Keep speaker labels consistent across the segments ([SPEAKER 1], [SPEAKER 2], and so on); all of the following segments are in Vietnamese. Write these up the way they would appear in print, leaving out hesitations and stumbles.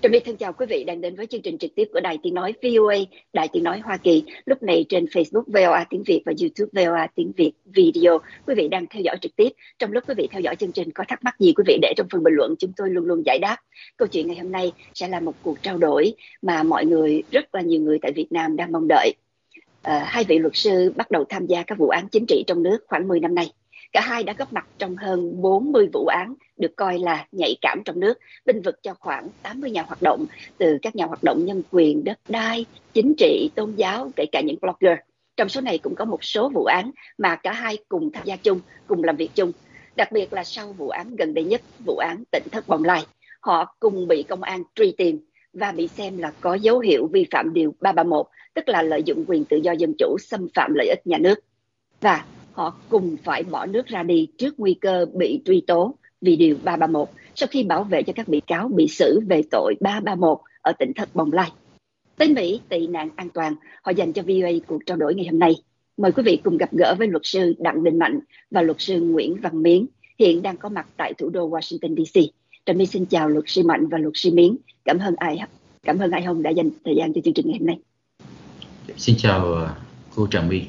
[SPEAKER 1] Trà My thân chào quý vị đang đến với chương trình trực tiếp của Đài Tiếng Nói VOA, Đài Tiếng Nói Hoa Kỳ. Lúc này trên Facebook VOA Tiếng Việt và YouTube VOA Tiếng Việt Video. Quý vị đang theo dõi trực tiếp. Trong lúc quý vị theo dõi chương trình có thắc mắc gì quý vị để trong phần bình luận, chúng tôi luôn luôn giải đáp. Câu chuyện ngày hôm nay sẽ là một cuộc trao đổi mà mọi người, rất là nhiều người tại Việt Nam đang mong đợi. Hai vị luật sư bắt đầu tham gia các vụ án chính trị trong nước khoảng 10 năm nay. Cả hai đã góp mặt trong hơn 40 vụ án được coi là nhạy cảm trong nước, bênh vực cho khoảng 80 nhà hoạt động, từ các nhà hoạt động nhân quyền, đất đai, chính trị, tôn giáo, kể cả những blogger. Trong số này cũng có một số vụ án mà cả hai cùng tham gia chung, cùng làm việc chung. Đặc biệt là sau vụ án gần đây nhất, vụ án Tỉnh Thất Bồng Lai, họ cùng bị công an truy tìm và bị xem là có dấu hiệu vi phạm điều 331, tức là lợi dụng quyền tự do dân chủ, xâm phạm lợi ích nhà nước. Và họ cùng phải bỏ nước ra đi trước nguy cơ bị truy tố vì điều 331 sau khi bảo vệ cho các bị cáo bị xử về tội 331 ở tỉnh Thất Bồng Lai. Tới Mỹ tị nạn an toàn, họ dành cho VOA cuộc trao đổi ngày hôm nay. Mời quý vị cùng gặp gỡ với luật sư Đặng Đình Mạnh và luật sư Nguyễn Văn Miến, hiện đang có mặt tại thủ đô Washington DC. Trà My xin chào luật sư Mạnh và luật sư Miến. Cảm ơn ai Hồng đã dành thời gian cho chương trình ngày hôm nay.
[SPEAKER 2] Xin chào cô Trà My.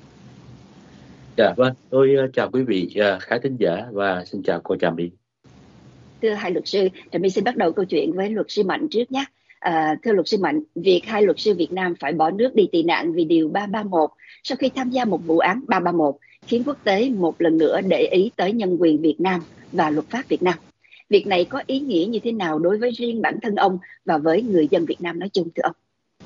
[SPEAKER 3] Dạ vâng, tôi chào quý vị khán thính giả và xin chào cô Trà My.
[SPEAKER 1] Thưa hai luật sư, Trà My xin bắt đầu câu chuyện với luật sư Mạnh trước nhé. Thưa luật sư Mạnh, việc hai luật sư Việt Nam phải bỏ nước đi tị nạn vì điều 331 sau khi tham gia một vụ án 331 khiến quốc tế một lần nữa để ý tới nhân quyền Việt Nam và luật pháp Việt Nam. Việc này có ý nghĩa như thế nào đối với riêng bản thân ông và với người dân Việt Nam nói chung thưa ông?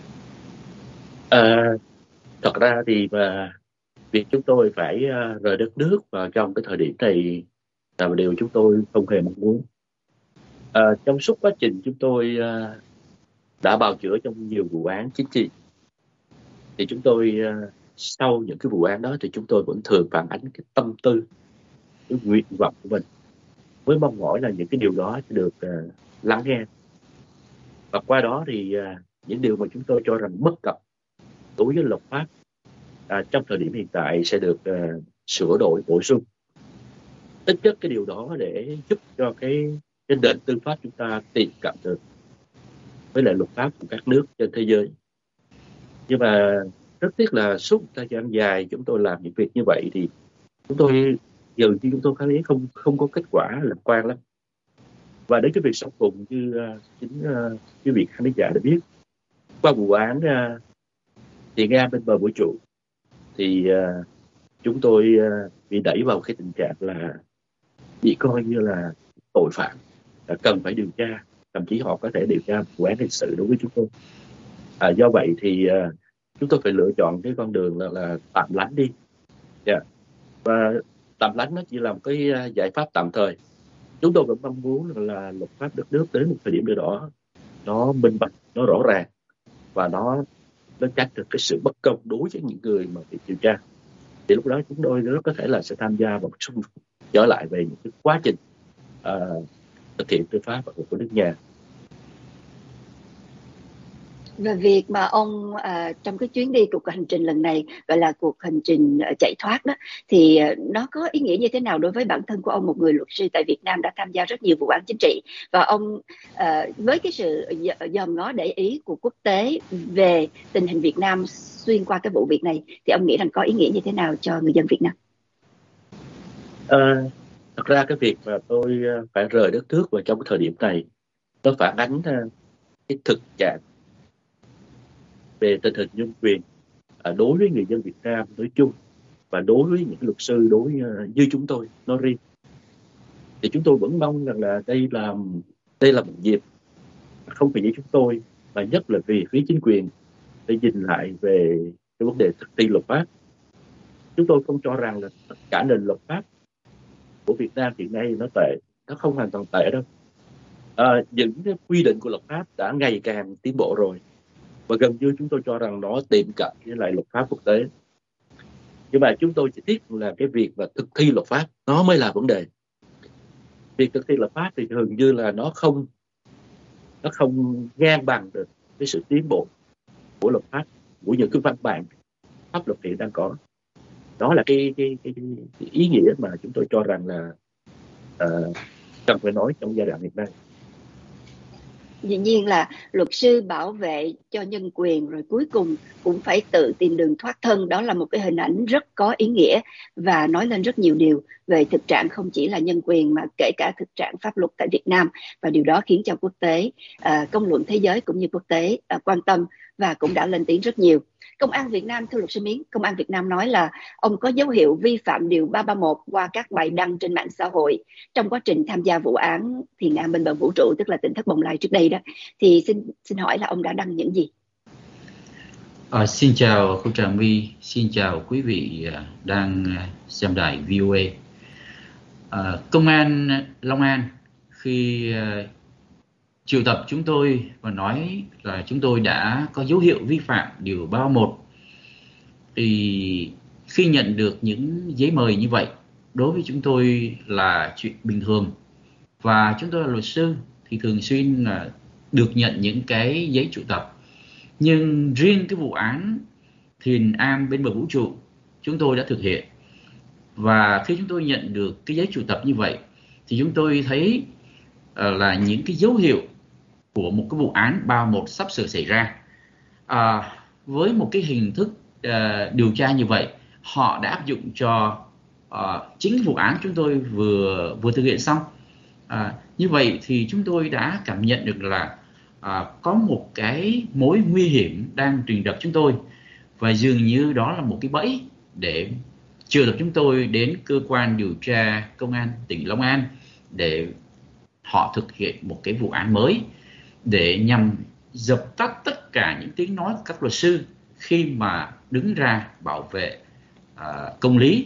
[SPEAKER 3] Thật ra thì việc chúng tôi phải rời đất nước vào trong cái thời điểm này là một điều chúng tôi không hề mong muốn. Trong suốt quá trình chúng tôi đã bào chữa trong nhiều vụ án chính trị, thì chúng tôi sau những cái vụ án đó thì chúng tôi vẫn thường phản ánh cái tâm tư, cái nguyện vọng của mình, với mong mỏi là những cái điều đó sẽ được lắng nghe, và qua đó thì những điều mà chúng tôi cho rằng bất cập đối với luật pháp trong thời điểm hiện tại sẽ được sửa đổi bổ sung. Tính chất cái điều đó để giúp cho cái nền tư pháp chúng ta tiệm cận được với lại luật pháp của các nước trên thế giới. Nhưng mà rất tiếc là suốt thời gian dài chúng tôi làm những việc như vậy thì chúng tôi dường như chúng tôi thấy không có kết quả lạc quan lắm. Và đến cái việc sau cùng như chính quý vị khán giả đã biết, qua vụ án Thiện An bên bờ vũ trụ thì chúng tôi bị đẩy vào cái tình trạng là bị coi như là tội phạm, cần phải điều tra, thậm chí họ có thể điều tra vụ án hình sự đối với chúng tôi. Do vậy thì chúng tôi phải lựa chọn cái con đường là tạm lánh đi. Và tạm lánh nó chỉ là một cái giải pháp tạm thời. Chúng tôi vẫn mong muốn là luật pháp đất nước đến một thời điểm nào đó nó minh bạch, nó rõ ràng và nó tránh được cái sự bất công đối với những người mà bị điều tra. Thì lúc đó chúng tôi rất có thể là sẽ tham gia vào trở lại về những cái quá trình thực hiện tư pháp của nước nhà.
[SPEAKER 1] Và việc mà ông trong cái chuyến đi cuộc hành trình lần này gọi là cuộc hành trình chạy thoát đó, thì nó có ý nghĩa như thế nào đối với bản thân của ông, một người luật sư tại Việt Nam đã tham gia rất nhiều vụ án chính trị, và ông với cái sự dòm ngó để ý của quốc tế về tình hình Việt Nam xuyên qua cái vụ việc này, thì ông nghĩ rằng có ý nghĩa như thế nào cho người dân Việt Nam?
[SPEAKER 3] Thật ra cái việc mà tôi phải rời đất nước vào trong cái thời điểm này nó phản ánh cái thực trạng về tình hình nhân quyền đối với người dân Việt Nam nói chung và đối với những luật sư như chúng tôi nói riêng. Thì chúng tôi vẫn mong rằng là đây là một dịp không chỉ với chúng tôi mà nhất là vì phía chính quyền để nhìn lại về cái vấn đề thực thi luật pháp. Chúng tôi không cho rằng là tất cả nền luật pháp của Việt Nam hiện nay nó tệ, nó không hoàn toàn tệ đâu. Những cái quy định của luật pháp đã ngày càng tiến bộ rồi, và gần như chúng tôi cho rằng nó tiệm cận với lại luật pháp quốc tế. Nhưng mà chúng tôi chỉ tiếc là cái việc mà thực thi luật pháp nó mới là vấn đề. Việc thực thi luật pháp thì gần như là nó không ngang bằng được cái sự tiến bộ của luật pháp, của những cái văn bản pháp luật hiện đang có. Đó là cái ý nghĩa mà chúng tôi cho rằng là cần phải nói trong giai đoạn hiện nay.
[SPEAKER 1] Dĩ nhiên là luật sư bảo vệ cho nhân quyền rồi cuối cùng cũng phải tự tìm đường thoát thân. Đó là một cái hình ảnh rất có ý nghĩa và nói lên rất nhiều điều về thực trạng không chỉ là nhân quyền mà kể cả thực trạng pháp luật tại Việt Nam. Và điều đó khiến cho quốc tế, công luận thế giới cũng như quốc tế quan tâm và cũng đã lên tiếng rất nhiều. Công an Việt Nam, thưa luật sư Miến, Công an Việt Nam nói là ông có dấu hiệu vi phạm điều 331 qua các bài đăng trên mạng xã hội trong quá trình tham gia vụ án Thiền Am bên bờ vũ trụ, tức là tỉnh thất Bồng Lai trước đây đó. Thì xin hỏi là ông đã đăng những gì?
[SPEAKER 2] Xin chào cô Trà My, xin chào quý vị đang xem đài VOA. Công an Long An khi triệu tập chúng tôi và nói là chúng tôi đã có dấu hiệu vi phạm điều 331, thì khi nhận được những giấy mời như vậy, đối với chúng tôi là chuyện bình thường, và chúng tôi là luật sư thì thường xuyên được nhận những cái giấy triệu tập. Nhưng riêng cái vụ án Thiền Am bên bờ vũ trụ chúng tôi đã thực hiện, và khi chúng tôi nhận được cái giấy triệu tập như vậy thì chúng tôi thấy là những cái dấu hiệu của một cái vụ án 331 sắp sửa xảy ra. Với một cái hình thức điều tra như vậy, họ đã áp dụng cho chính vụ án chúng tôi vừa thực hiện xong. Như vậy thì chúng tôi đã cảm nhận được là có một cái mối nguy hiểm đang rình rập chúng tôi, và dường như đó là một cái bẫy để triệu tập chúng tôi đến cơ quan điều tra công an tỉnh Long An để họ thực hiện một cái vụ án mới để nhằm dập tắt tất cả những tiếng nói của các luật sư khi mà đứng ra bảo vệ công lý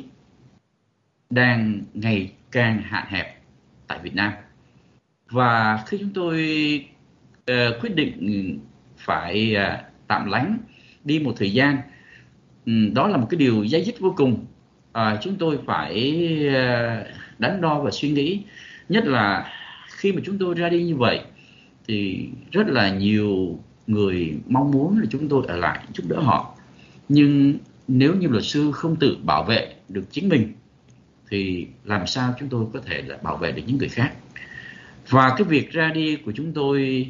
[SPEAKER 2] đang ngày càng hạn hẹp tại Việt Nam. Và khi chúng tôi quyết định phải tạm lánh đi một thời gian, đó là một cái điều day dứt vô cùng. Chúng tôi phải đắn đo và suy nghĩ, nhất là khi mà chúng tôi ra đi như vậy thì rất là nhiều người mong muốn là chúng tôi ở lại giúp đỡ họ. Nhưng nếu như luật sư không tự bảo vệ được chính mình thì làm sao chúng tôi có thể là bảo vệ được những người khác. Và cái việc ra đi của chúng tôi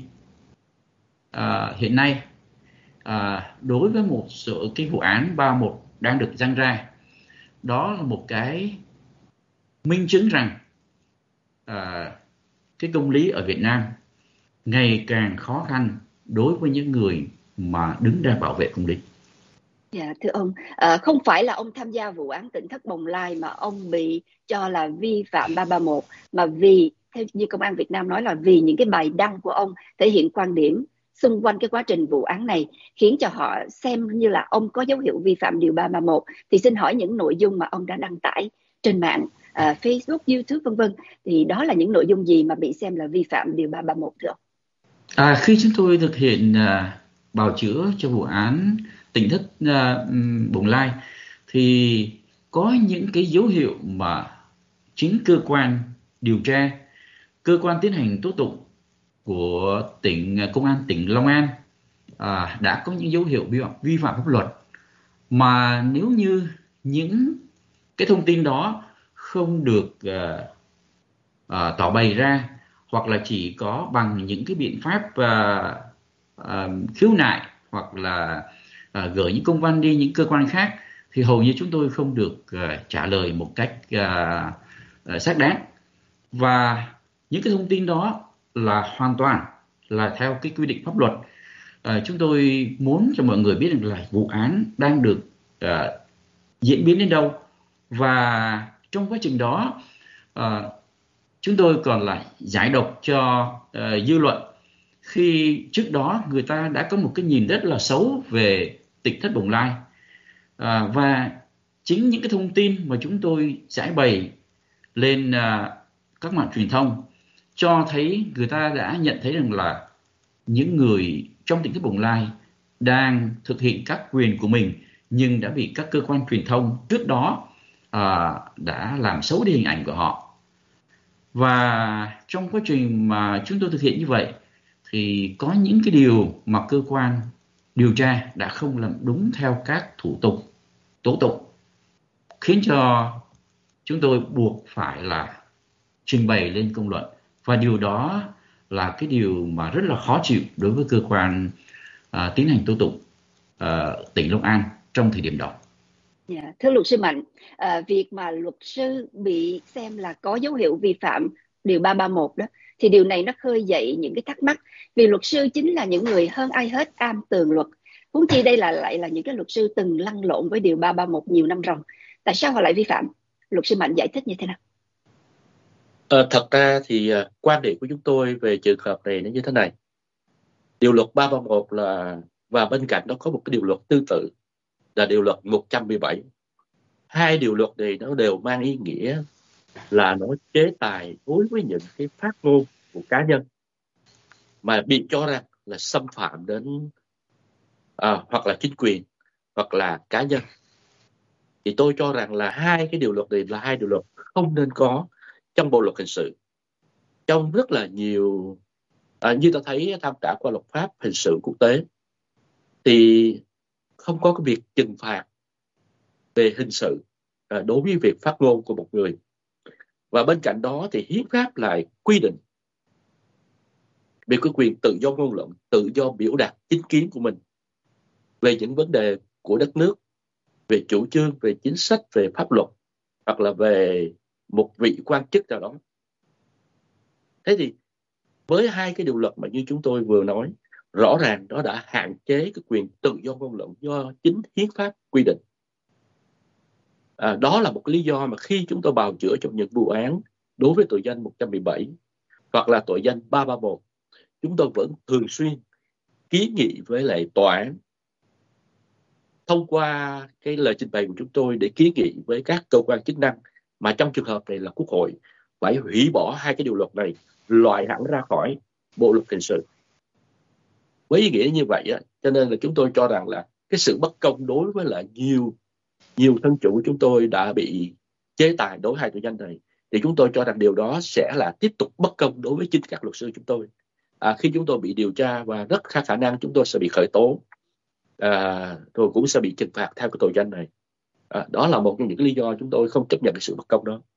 [SPEAKER 2] hiện nay đối với một số cái vụ án 331 đang được giăng ra, đó là một cái minh chứng rằng cái công lý ở Việt Nam ngày càng khó khăn đối với những người mà đứng ra bảo vệ công lý.
[SPEAKER 1] Dạ, thưa ông, không phải là ông tham gia vụ án tỉnh thất Bồng Lai mà ông bị cho là vi phạm 331, mà vì theo như Công an Việt Nam nói là vì những cái bài đăng của ông thể hiện quan điểm xung quanh cái quá trình vụ án này, khiến cho họ xem như là ông có dấu hiệu vi phạm điều 331. Thì xin hỏi những nội dung mà ông đã đăng tải trên mạng, Facebook, YouTube vân vân, thì đó là những nội dung gì mà bị xem là vi phạm điều 331 thưa ông?
[SPEAKER 2] Khi chúng tôi thực hiện bào chữa cho vụ án tỉnh thất Bồng Lai thì có những cái dấu hiệu mà chính cơ quan điều tra, cơ quan tiến hành tố tụng của công an tỉnh Long An đã có những dấu hiệu vi phạm pháp luật. Mà nếu như những cái thông tin đó không được tỏ bày ra, hoặc là chỉ có bằng những cái biện pháp khiếu nại hoặc là gửi những công văn đi những cơ quan khác, thì hầu như chúng tôi không được trả lời một cách xác đáng. Và những cái thông tin đó là hoàn toàn là theo cái quy định pháp luật. Chúng tôi muốn cho mọi người biết được là vụ án đang được diễn biến đến đâu, và trong quá trình đó chúng tôi còn lại giải độc cho dư luận, khi trước đó người ta đã có một cái nhìn rất là xấu về tỉnh thất Bồng Lai. Và chính những cái thông tin mà chúng tôi giải bày lên các mạng truyền thông cho thấy người ta đã nhận thấy rằng là những người trong tỉnh thất Bồng Lai đang thực hiện các quyền của mình, nhưng đã bị các cơ quan truyền thông trước đó đã làm xấu đi hình ảnh của họ. Và trong quá trình mà chúng tôi thực hiện như vậy thì có những cái điều mà cơ quan điều tra đã không làm đúng theo các thủ tục tố tụng, khiến cho chúng tôi buộc phải là trình bày lên công luận. Và điều đó là cái điều mà rất là khó chịu đối với cơ quan tiến hành tố tụng tỉnh Long An trong thời điểm đó.
[SPEAKER 1] Thưa luật sư Mạnh, việc mà luật sư bị xem là có dấu hiệu vi phạm điều 331 đó, thì điều này nó khơi dậy những cái thắc mắc, vì luật sư chính là những người hơn ai hết am tường luật, huống chi đây lại là những cái luật sư từng lăn lộn với điều 331 nhiều năm rồi. Tại sao họ lại vi phạm? Luật sư Mạnh giải thích như thế nào?
[SPEAKER 3] Thật ra thì quan điểm của chúng tôi về trường hợp này nó như thế này. Điều luật 331 và bên cạnh đó có một cái điều luật tương tự là điều luật 117. Hai điều luật này nó đều mang ý nghĩa là nó chế tài đối với những cái phát ngôn của cá nhân mà bị cho rằng là xâm phạm đến hoặc là chính quyền hoặc là cá nhân. Thì tôi cho rằng là hai cái điều luật này là hai điều luật không nên có trong bộ luật hình sự. Trong rất là nhiều, như ta thấy tham khảo qua luật pháp hình sự quốc tế, thì không có cái việc trừng phạt về hình sự đối với việc phát ngôn của một người. Và bên cạnh đó thì hiến pháp lại quy định về cái quyền tự do ngôn luận, tự do biểu đạt chính kiến của mình về những vấn đề của đất nước, về chủ trương, về chính sách, về pháp luật, hoặc là về một vị quan chức nào đó. Thế thì với hai cái điều luật mà như chúng tôi vừa nói, rõ ràng nó đã hạn chế cái quyền tự do ngôn luận do chính hiến pháp quy định. Đó là một cái lý do mà khi chúng tôi bào chữa trong những vụ án đối với tội danh 117 hoặc là tội danh 331, chúng tôi vẫn thường xuyên kiến nghị với lại tòa án thông qua cái lời trình bày của chúng tôi để kiến nghị với các cơ quan chức năng, mà trong trường hợp này là Quốc hội, phải hủy bỏ hai cái điều luật này, loại hẳn ra khỏi bộ luật hình sự. Với ý nghĩa như vậy cho nên là chúng tôi cho rằng là cái sự bất công đối với lại nhiều thân chủ chúng tôi đã bị chế tài đối với hai tội danh này, thì chúng tôi cho rằng điều đó sẽ là tiếp tục bất công đối với chính các luật sư chúng tôi. Khi chúng tôi bị điều tra và rất khả năng chúng tôi sẽ bị khởi tố, rồi cũng sẽ bị trừng phạt theo cái tội danh này. Đó là một trong những lý do chúng tôi không chấp nhận cái sự bất công đó.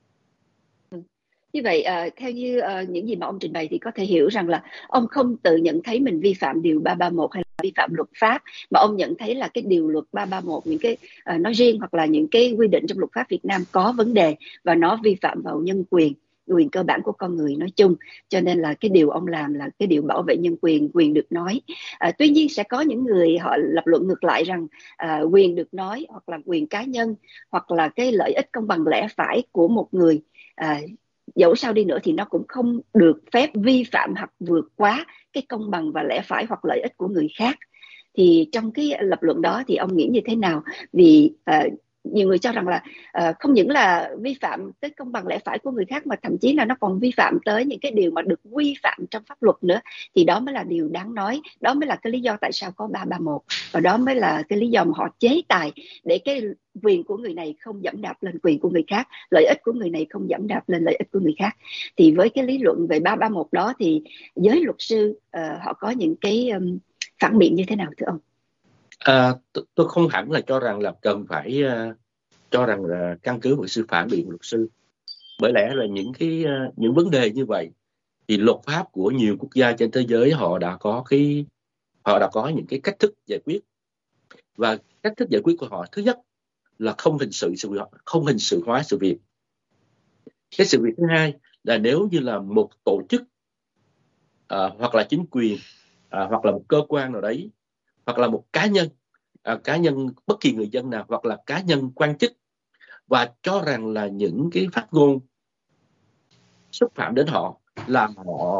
[SPEAKER 1] Như vậy, theo như những gì mà ông trình bày thì có thể hiểu rằng là ông không tự nhận thấy mình vi phạm điều 331 hay là vi phạm luật pháp, mà ông nhận thấy là cái điều luật 331, những cái nói riêng hoặc là những cái quy định trong luật pháp Việt Nam có vấn đề và nó vi phạm vào nhân quyền cơ bản của con người nói chung, cho nên là cái điều ông làm là cái điều bảo vệ nhân quyền được nói. Tuy nhiên sẽ có những người họ lập luận ngược lại rằng quyền được nói hoặc là quyền cá nhân hoặc là cái lợi ích công bằng lẽ phải của một người, dẫu sao đi nữa thì nó cũng không được phép vi phạm hoặc vượt quá cái công bằng và lẽ phải hoặc lợi ích của người khác. Thì trong cái lập luận đó thì ông nghĩ như thế nào? Vì nhiều người cho rằng là không những là vi phạm tới công bằng lẽ phải của người khác, mà thậm chí là nó còn vi phạm tới những cái điều mà được quy phạm trong pháp luật nữa. Thì đó mới là điều đáng nói, đó mới là cái lý do tại sao có 331, và đó mới là cái lý do mà họ chế tài để cái quyền của người này không dẫm đạp lên quyền của người khác, lợi ích của người này không dẫm đạp lên lợi ích của người khác. Thì với cái lý luận về 331 đó thì giới luật sư họ có những cái phản biện như thế nào thưa ông?
[SPEAKER 3] Tôi không hẳn là cho rằng là cần phải cho rằng là căn cứ vào sự phản biện của luật sư, bởi lẽ là những vấn đề như vậy thì luật pháp của nhiều quốc gia trên thế giới họ đã có những cái cách thức giải quyết, và cách thức giải quyết của họ thứ nhất là không hình sự hóa sự việc. Cái sự việc thứ hai là nếu như là một tổ chức hoặc là chính quyền hoặc là một cơ quan nào đấy hoặc là một cá nhân bất kỳ người dân nào hoặc là cá nhân quan chức và cho rằng là những cái phát ngôn xúc phạm đến họ làm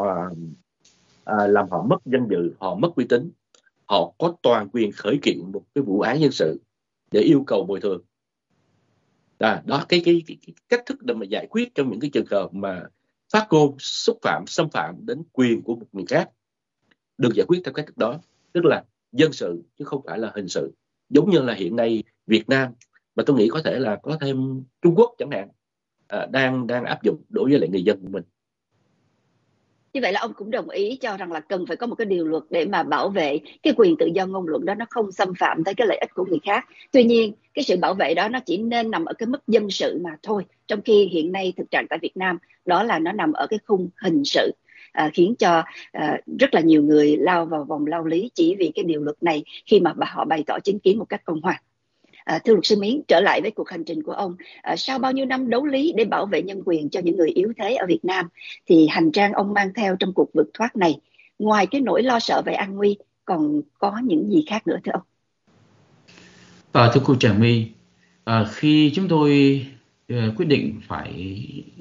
[SPEAKER 3] họ mất danh dự, họ mất uy tín, họ có toàn quyền khởi kiện một cái vụ án dân sự để yêu cầu bồi thường. Đó cái cách thức để mà giải quyết trong những cái trường hợp mà phát ngôn xâm phạm đến quyền của một người khác được giải quyết theo cách thức đó, tức là dân sự chứ không phải là hình sự, giống như là hiện nay Việt Nam, mà tôi nghĩ có thể là có thêm Trung Quốc chẳng hạn, đang áp dụng đối với lại người dân của mình.
[SPEAKER 1] Như vậy là ông cũng đồng ý cho rằng là cần phải có một cái điều luật để mà bảo vệ cái quyền tự do ngôn luận đó, nó không xâm phạm tới cái lợi ích của người khác. Tuy nhiên cái sự bảo vệ đó nó chỉ nên nằm ở cái mức dân sự mà thôi, trong khi hiện nay thực trạng tại Việt Nam đó là nó nằm ở cái khung hình sự. khiến cho rất là nhiều người lao vào vòng lao lý chỉ vì cái điều luật này khi mà họ bày tỏ chính kiến một cách công khai. Thưa luật sư Miến, trở lại với cuộc hành trình của ông, sau bao nhiêu năm đấu lý để bảo vệ nhân quyền cho những người yếu thế ở Việt Nam, thì hành trang ông mang theo trong cuộc vượt thoát này, ngoài cái nỗi lo sợ về an nguy, còn có những gì khác nữa thưa ông?
[SPEAKER 2] Thưa cô Trà My, khi chúng tôi quyết định phải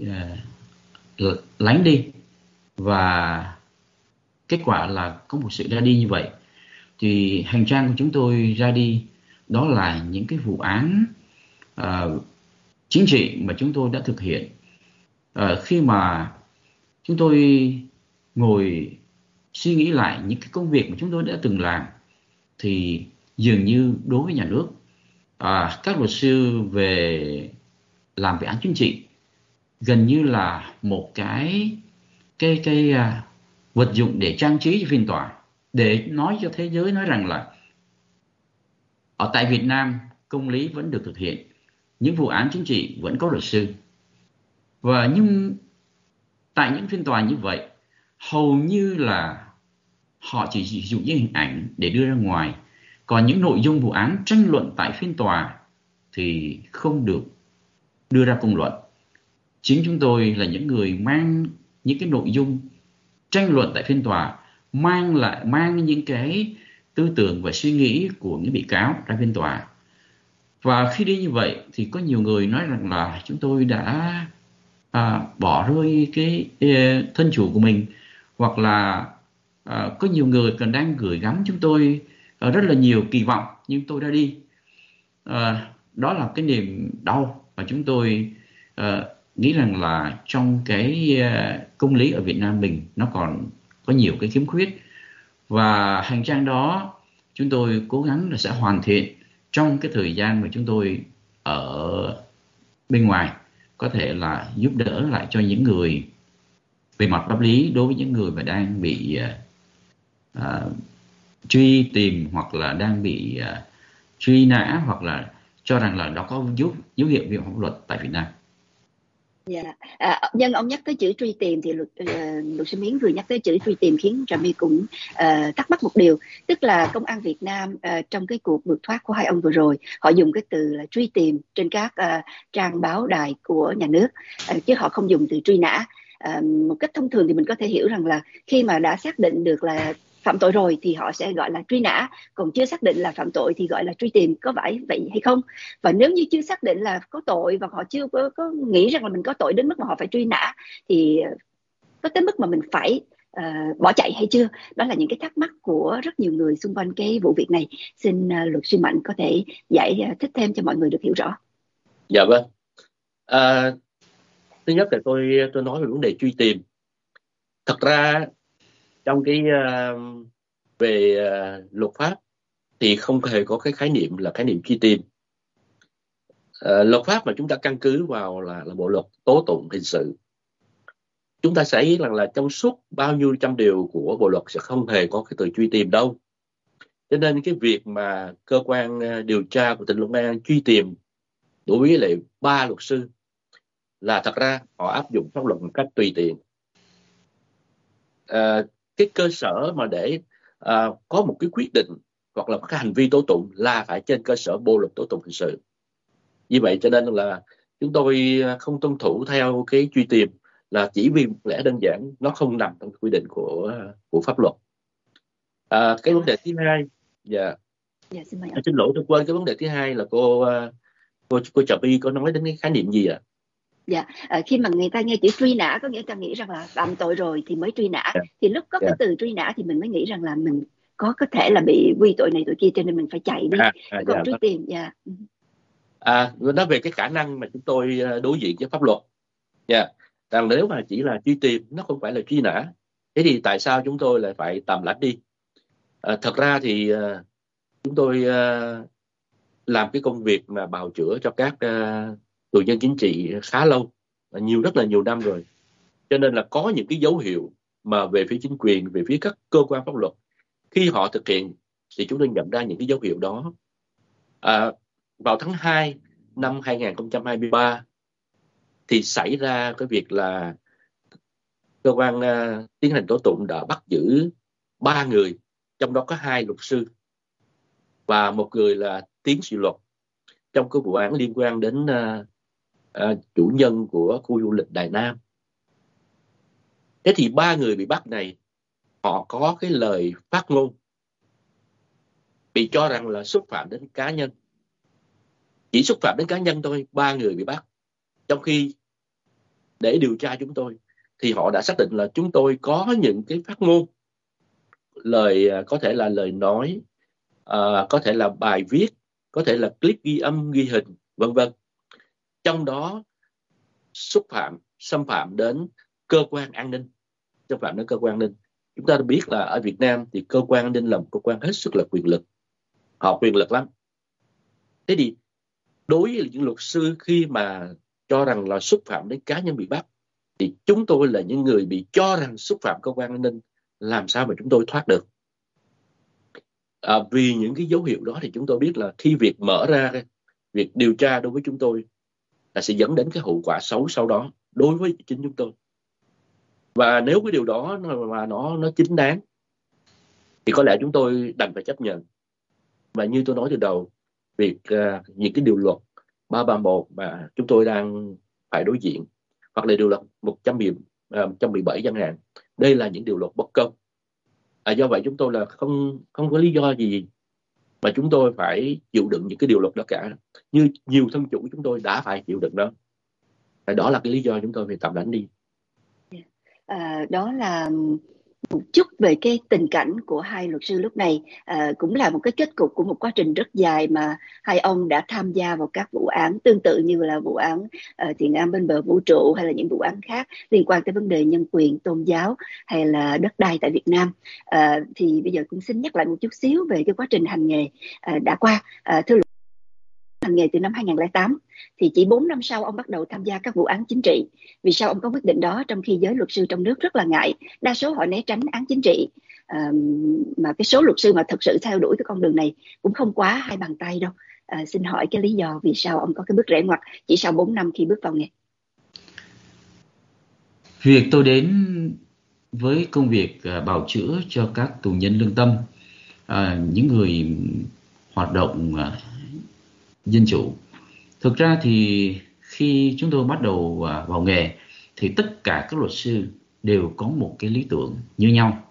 [SPEAKER 2] lánh đi và kết quả là có một sự ra đi như vậy, thì hành trang của chúng tôi ra đi đó là những cái vụ án chính trị mà chúng tôi đã thực hiện. Khi mà chúng tôi ngồi suy nghĩ lại những cái công việc mà chúng tôi đã từng làm, thì dường như đối với nhà nước, các luật sư về làm về án chính trị gần như là một cái vật dụng để trang trí cho phiên tòa, để nói cho thế giới nói rằng là ở tại Việt Nam công lý vẫn được thực hiện, những vụ án chính trị vẫn có luật sư. Và nhưng tại những phiên tòa như vậy, hầu như là họ chỉ sử dụng những hình ảnh để đưa ra ngoài, còn những nội dung vụ án tranh luận tại phiên tòa thì không được đưa ra công luận. Chính chúng tôi là những người mang những cái nội dung tranh luận tại phiên tòa, mang những cái tư tưởng và suy nghĩ của những bị cáo ra phiên tòa. Và khi đi như vậy thì có nhiều người nói rằng là chúng tôi đã bỏ rơi cái thân chủ của mình, hoặc là có nhiều người còn đang gửi gắm chúng tôi rất là nhiều kỳ vọng, nhưng tôi đã đi. Đó là cái niềm đau mà chúng tôi nghĩ rằng là trong cái công lý ở Việt Nam mình nó còn có nhiều cái khiếm khuyết, và hành trang đó chúng tôi cố gắng là sẽ hoàn thiện trong cái thời gian mà chúng tôi ở bên ngoài, có thể là giúp đỡ lại cho những người về mặt pháp lý, đối với những người mà đang bị truy tìm, hoặc là đang bị truy nã, hoặc là cho rằng là nó có dấu hiệu vi phạm pháp luật tại Việt Nam.
[SPEAKER 1] Dạ, nhân ông nhắc tới chữ truy tìm thì luật sư Miến vừa nhắc tới chữ truy tìm khiến Trà My cũng thắc mắc một điều, tức là công an Việt Nam trong cái cuộc vượt thoát của hai ông vừa rồi, họ dùng cái từ là truy tìm trên các trang báo đài của nhà nước, chứ họ không dùng từ truy nã. Một cách thông thường thì mình có thể hiểu rằng là khi mà đã xác định được là phạm tội rồi thì họ sẽ gọi là truy nã, còn chưa xác định là phạm tội thì gọi là truy tìm, có phải vậy hay không? Và nếu như chưa xác định là có tội và họ chưa có nghĩ rằng là mình có tội đến mức mà họ phải truy nã, thì có tới mức mà mình phải bỏ chạy hay chưa? Đó là những cái thắc mắc của rất nhiều người xung quanh cái vụ việc này. Xin luật sư Mạnh có thể giải thích thêm cho mọi người được hiểu rõ.
[SPEAKER 3] Dạ vâng. Thứ nhất là tôi nói về vấn đề truy tìm. Thật ra trong cái về luật pháp thì không hề có cái khái niệm là khái niệm truy tìm. Luật pháp mà chúng ta căn cứ vào là bộ luật tố tụng hình sự. Chúng ta sẽ thấy rằng là trong suốt bao nhiêu trăm điều của bộ luật sẽ không hề có cái từ truy tìm đâu. Cho nên cái việc mà cơ quan điều tra của tỉnh Long An truy tìm đối với lại 3 luật sư là thật ra họ áp dụng pháp luật một cách tùy tiện. Cái cơ sở mà để có một cái quyết định hoặc là cái hành vi tố tụng là phải trên cơ sở bộ luật tố tụng hình sự. Như vậy cho nên là chúng tôi không tuân thủ theo cái truy tìm là chỉ vì một lẽ đơn giản nó không nằm trong quy định của pháp luật. Cái vấn đề thứ hai, xin lỗi tôi quên cái vấn đề thứ hai là cô Trà My có nói đến cái khái niệm gì ạ?
[SPEAKER 1] Dạ, khi mà người ta nghe chữ truy nã có nghĩa ta nghĩ rằng là phạm tội rồi thì mới truy nã. Thì lúc có cái từ truy nã thì mình mới nghĩ rằng là mình có thể là bị quy tội này tội kia, cho nên mình phải chạy đi. Còn truy tìm,
[SPEAKER 3] nói về cái khả năng mà chúng tôi đối diện với pháp luật. Rằng nếu mà chỉ là truy tìm, nó không phải là truy nã. Thế thì tại sao chúng tôi lại phải tạm lánh đi? Thật ra thì chúng tôi làm cái công việc mà bào chữa cho các tù nhân chính trị khá lâu, rất là nhiều năm rồi. Cho nên là có những cái dấu hiệu mà về phía chính quyền, về phía các cơ quan pháp luật, khi họ thực hiện thì chúng tôi nhận ra những cái dấu hiệu đó. Vào tháng 2 năm 2023 thì xảy ra cái việc là cơ quan tiến hành tố tụng đã bắt giữ 3 người, trong đó có 2 luật sư và 1 người là tiến sĩ luật, trong cái vụ án liên quan đến chủ nhân của khu du lịch Đài Nam. Thế thì 3 người bị bắt này, họ có cái lời phát ngôn bị cho rằng là xúc phạm đến cá nhân. Chỉ xúc phạm đến cá nhân thôi, 3 người bị bắt. Trong khi để điều tra chúng tôi thì họ đã xác định là chúng tôi có những cái phát ngôn, lời có thể là lời nói, có thể là bài viết, có thể là clip ghi âm, ghi hình, vân vân. Trong đó xâm phạm đến cơ quan an ninh, xâm phạm đến cơ quan an ninh. Chúng ta đã biết là ở Việt Nam thì cơ quan an ninh là một cơ quan hết sức là quyền lực, họ quyền lực lắm. Thế thì đối với những luật sư khi mà cho rằng là xúc phạm đến cá nhân bị bắt, thì chúng tôi là những người bị cho rằng xúc phạm cơ quan an ninh, làm sao mà chúng tôi thoát được? Vì những cái dấu hiệu đó thì chúng tôi biết là khi việc mở ra, việc điều tra đối với chúng tôi là sẽ dẫn đến cái hậu quả xấu sau đó đối với chính chúng tôi. Và nếu cái điều đó mà nó chính đáng thì có lẽ chúng tôi đành phải chấp nhận. Và như tôi nói từ đầu, những cái điều luật 331 mà chúng tôi đang phải đối diện, hoặc là điều luật 117 chẳng hạn, đây là những điều luật bất công. Do vậy chúng tôi là không có lý do gì mà chúng tôi phải chịu đựng những cái điều luật đó cả. Như nhiều thân chủ chúng tôi đã phải chịu đựng đó. Đó là cái lý do chúng tôi phải tạm lánh đi.
[SPEAKER 1] Đó là một chút về cái tình cảnh của 2 luật sư lúc này, cũng là một cái kết cục của một quá trình rất dài mà 2 ông đã tham gia vào các vụ án tương tự như là vụ án Thiện Am bên bờ vũ trụ, hay là những vụ án khác liên quan tới vấn đề nhân quyền, tôn giáo hay là đất đai tại Việt Nam. Thì bây giờ cũng xin nhắc lại một chút xíu về cái quá trình hành nghề đã qua. Thưa luật, hành nghề từ năm 2008 thì chỉ 4 năm sau ông bắt đầu tham gia các vụ án chính trị. Vì sao ông có quyết định đó trong khi giới luật sư trong nước rất là ngại, đa số họ né tránh án chính trị, mà cái số luật sư mà thực sự theo đuổi cái con đường này cũng không quá 2 bàn tay đâu. Xin hỏi cái lý do vì sao ông có cái bước rẽ ngoặt chỉ sau 4 năm khi bước vào nghề?
[SPEAKER 2] Việc tôi đến với công việc bào chữa cho các tù nhân lương tâm, những người hoạt động dân chủ. Thực ra thì khi chúng tôi bắt đầu vào nghề thì tất cả các luật sư đều có một cái lý tưởng như nhau.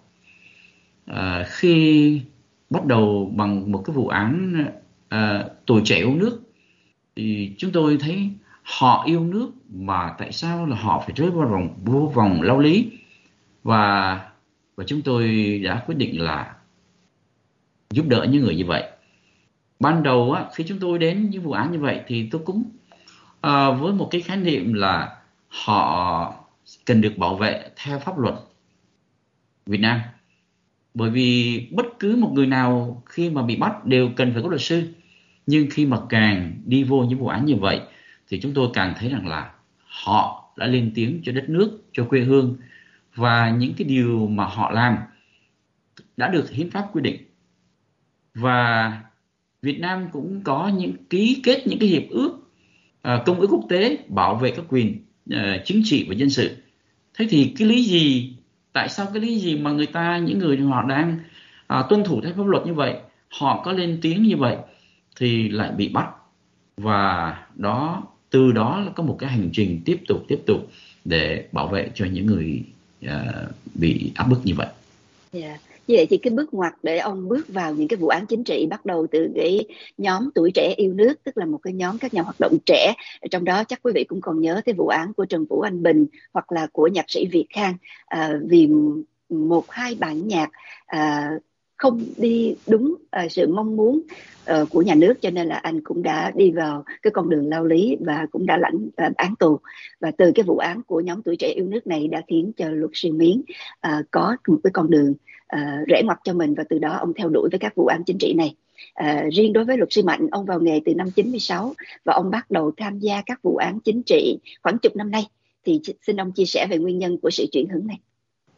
[SPEAKER 2] Khi bắt đầu bằng một cái vụ án Tuổi Trẻ Yêu Nước thì chúng tôi thấy họ yêu nước mà tại sao là họ phải rơi vào vòng lao lý, và chúng tôi đã quyết định là giúp đỡ những người như vậy. Ban đầu khi chúng tôi đến những vụ án như vậy thì tôi cũng với một cái khái niệm là họ cần được bảo vệ theo pháp luật Việt Nam. Bởi vì bất cứ một người nào khi mà bị bắt đều cần phải có luật sư. Nhưng khi mà càng đi vô những vụ án như vậy thì chúng tôi càng thấy rằng là họ đã lên tiếng cho đất nước, cho quê hương, và những cái điều mà họ làm đã được hiến pháp quy định. Và Việt Nam cũng có những ký kết những cái hiệp ước, công ước quốc tế bảo vệ các quyền chính trị và dân sự. Thế thì cái lý gì, tại sao cái lý gì mà những người họ đang tuân thủ theo pháp luật như vậy, họ có lên tiếng như vậy thì lại bị bắt? Và từ đó có một cái hành trình tiếp tục để bảo vệ cho những người bị áp bức như vậy.
[SPEAKER 1] Như vậy thì cái bước ngoặt để ông bước vào những cái vụ án chính trị bắt đầu từ cái nhóm Tuổi Trẻ Yêu Nước, tức là một cái nhóm các nhà hoạt động trẻ. Trong đó chắc quý vị cũng còn nhớ cái vụ án của Trần Vũ Anh Bình hoặc là của nhạc sĩ Việt Khang, vì 1-2 bản nhạc không đi đúng sự mong muốn của nhà nước, cho nên là anh cũng đã đi vào cái con đường lao lý và cũng đã lãnh án tù. Và từ cái vụ án của nhóm Tuổi Trẻ Yêu Nước này đã khiến cho luật sư Miến có một cái con đường rẽ ngoặt cho mình, và từ đó ông theo đuổi với các vụ án chính trị này. Riêng đối với luật sư Mạnh, ông vào nghề từ năm 96 và ông bắt đầu tham gia các vụ án chính trị khoảng chục năm nay. Thì xin ông chia sẻ về nguyên nhân của sự chuyển hướng này.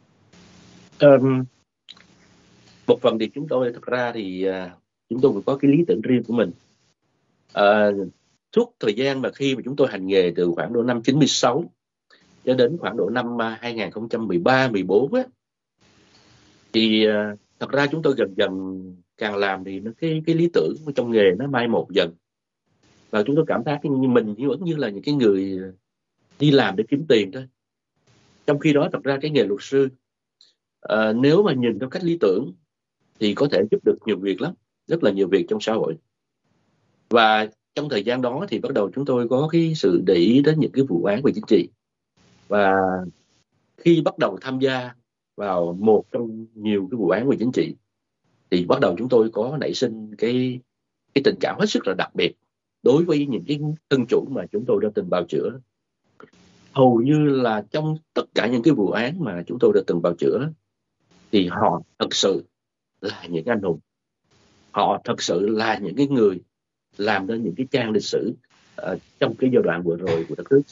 [SPEAKER 3] Một phần thì chúng tôi thật ra thì chúng tôi cũng có cái lý tưởng riêng của mình. Suốt thời gian mà khi mà chúng tôi hành nghề từ khoảng năm 96 cho đến khoảng độ năm 2013-14 á, thì thật ra chúng tôi dần dần càng làm thì cái lý tưởng trong nghề nó mai một dần, và chúng tôi cảm thấy mình vẫn như là những cái người đi làm để kiếm tiền thôi. Trong khi đó thật ra cái nghề luật sư nếu mà nhìn theo cách lý tưởng thì có thể giúp được nhiều việc lắm, rất là nhiều việc trong xã hội. Và trong thời gian đó thì bắt đầu chúng tôi có cái sự để ý đến những cái vụ án về chính trị, và khi bắt đầu tham gia vào một trong nhiều cái vụ án về chính trị thì bắt đầu chúng tôi có nảy sinh cái tình cảm hết sức là đặc biệt đối với những cái thân chủ mà chúng tôi đã từng bào chữa. Hầu như là trong tất cả những cái vụ án mà chúng tôi đã từng bào chữa thì họ thật sự là những anh hùng, họ thật sự là những cái người làm nên những cái trang lịch sử trong cái giai đoạn vừa rồi của đất nước.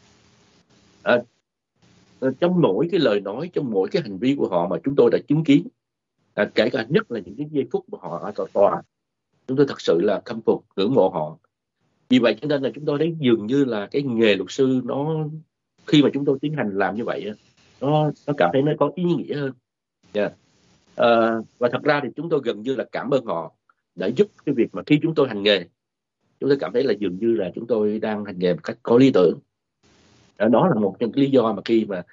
[SPEAKER 3] Trong mỗi cái lời nói, trong mỗi cái hành vi của họ mà chúng tôi đã chứng kiến, kể cả nhất là những cái giây phút mà họ ở tòa, chúng tôi thật sự là khâm phục, ngưỡng mộ họ. Vì vậy cho nên là chúng tôi thấy dường như là cái nghề luật sư nó, khi mà chúng tôi tiến hành làm như vậy, nó cảm thấy nó có ý nghĩa hơn. Và thật ra thì chúng tôi gần như là cảm ơn họ đã giúp cái việc mà khi chúng tôi hành nghề, chúng tôi cảm thấy là dường như là chúng tôi đang hành nghề một cách có lý tưởng. Đó là một trong những lý do mà khi mà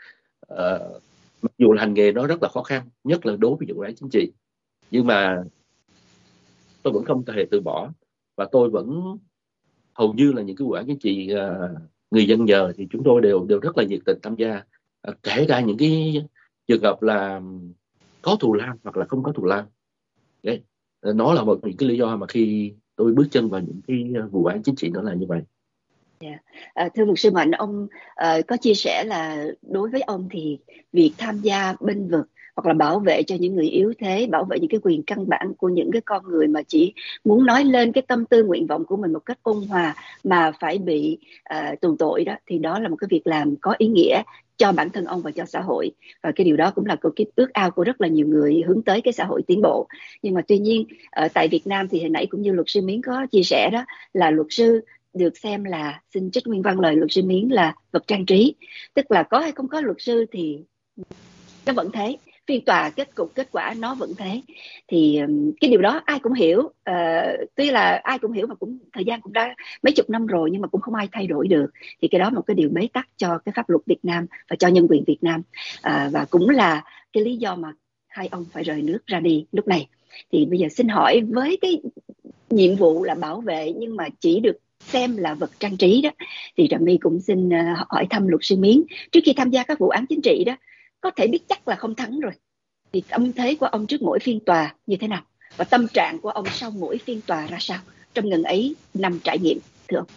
[SPEAKER 3] mặc dù là hành nghề nó rất là khó khăn, nhất là đối với vụ án chính trị, nhưng mà tôi vẫn không hề từ bỏ, và tôi vẫn hầu như là những cái vụ án chính trị người dân nhờ thì chúng tôi đều rất là nhiệt tình tham gia, kể cả những cái trường hợp là có thù lao hoặc là không có thù lao. Đấy, nó là một trong những cái lý do mà khi tôi bước chân vào những cái vụ án chính trị nó là như vậy.
[SPEAKER 1] Thưa luật sư Mạnh, ông có chia sẻ là đối với ông thì việc tham gia bênh vực hoặc là bảo vệ cho những người yếu thế, bảo vệ những cái quyền căn bản của những cái con người mà chỉ muốn nói lên cái tâm tư nguyện vọng của mình một cách ôn hòa mà phải bị tù tội đó, thì đó là một cái việc làm có ý nghĩa cho bản thân ông và cho xã hội, và cái điều đó cũng là cái ước ao của rất là nhiều người hướng tới cái xã hội tiến bộ. Nhưng mà tuy nhiên tại Việt Nam thì hồi nãy cũng như luật sư Miến có chia sẻ đó, là luật sư được xem là, xin trích nguyên văn lời luật sư Miến, là vật trang trí. Tức là có hay không có luật sư thì nó vẫn thế, phiên tòa kết quả nó vẫn thế. Thì cái điều đó ai cũng hiểu, tuy là ai cũng hiểu mà cũng thời gian cũng đã mấy chục năm rồi nhưng mà cũng không ai thay đổi được. Thì cái đó là một cái điều bế tắc cho cái pháp luật Việt Nam và cho nhân quyền Việt Nam, và cũng là cái lý do mà hai ông phải rời nước ra đi lúc này. Thì bây giờ xin hỏi, với cái nhiệm vụ là bảo vệ nhưng mà chỉ được xem là vật trang trí đó, thì Trà My cũng xin hỏi thăm luật sư Miến, trước khi tham gia các vụ án chính trị đó, có thể biết chắc là không thắng rồi, thì tâm thế của ông trước mỗi phiên tòa như thế nào, và tâm trạng của ông sau mỗi phiên tòa ra sao trong ngần ấy năm trải nghiệm, thưa ông?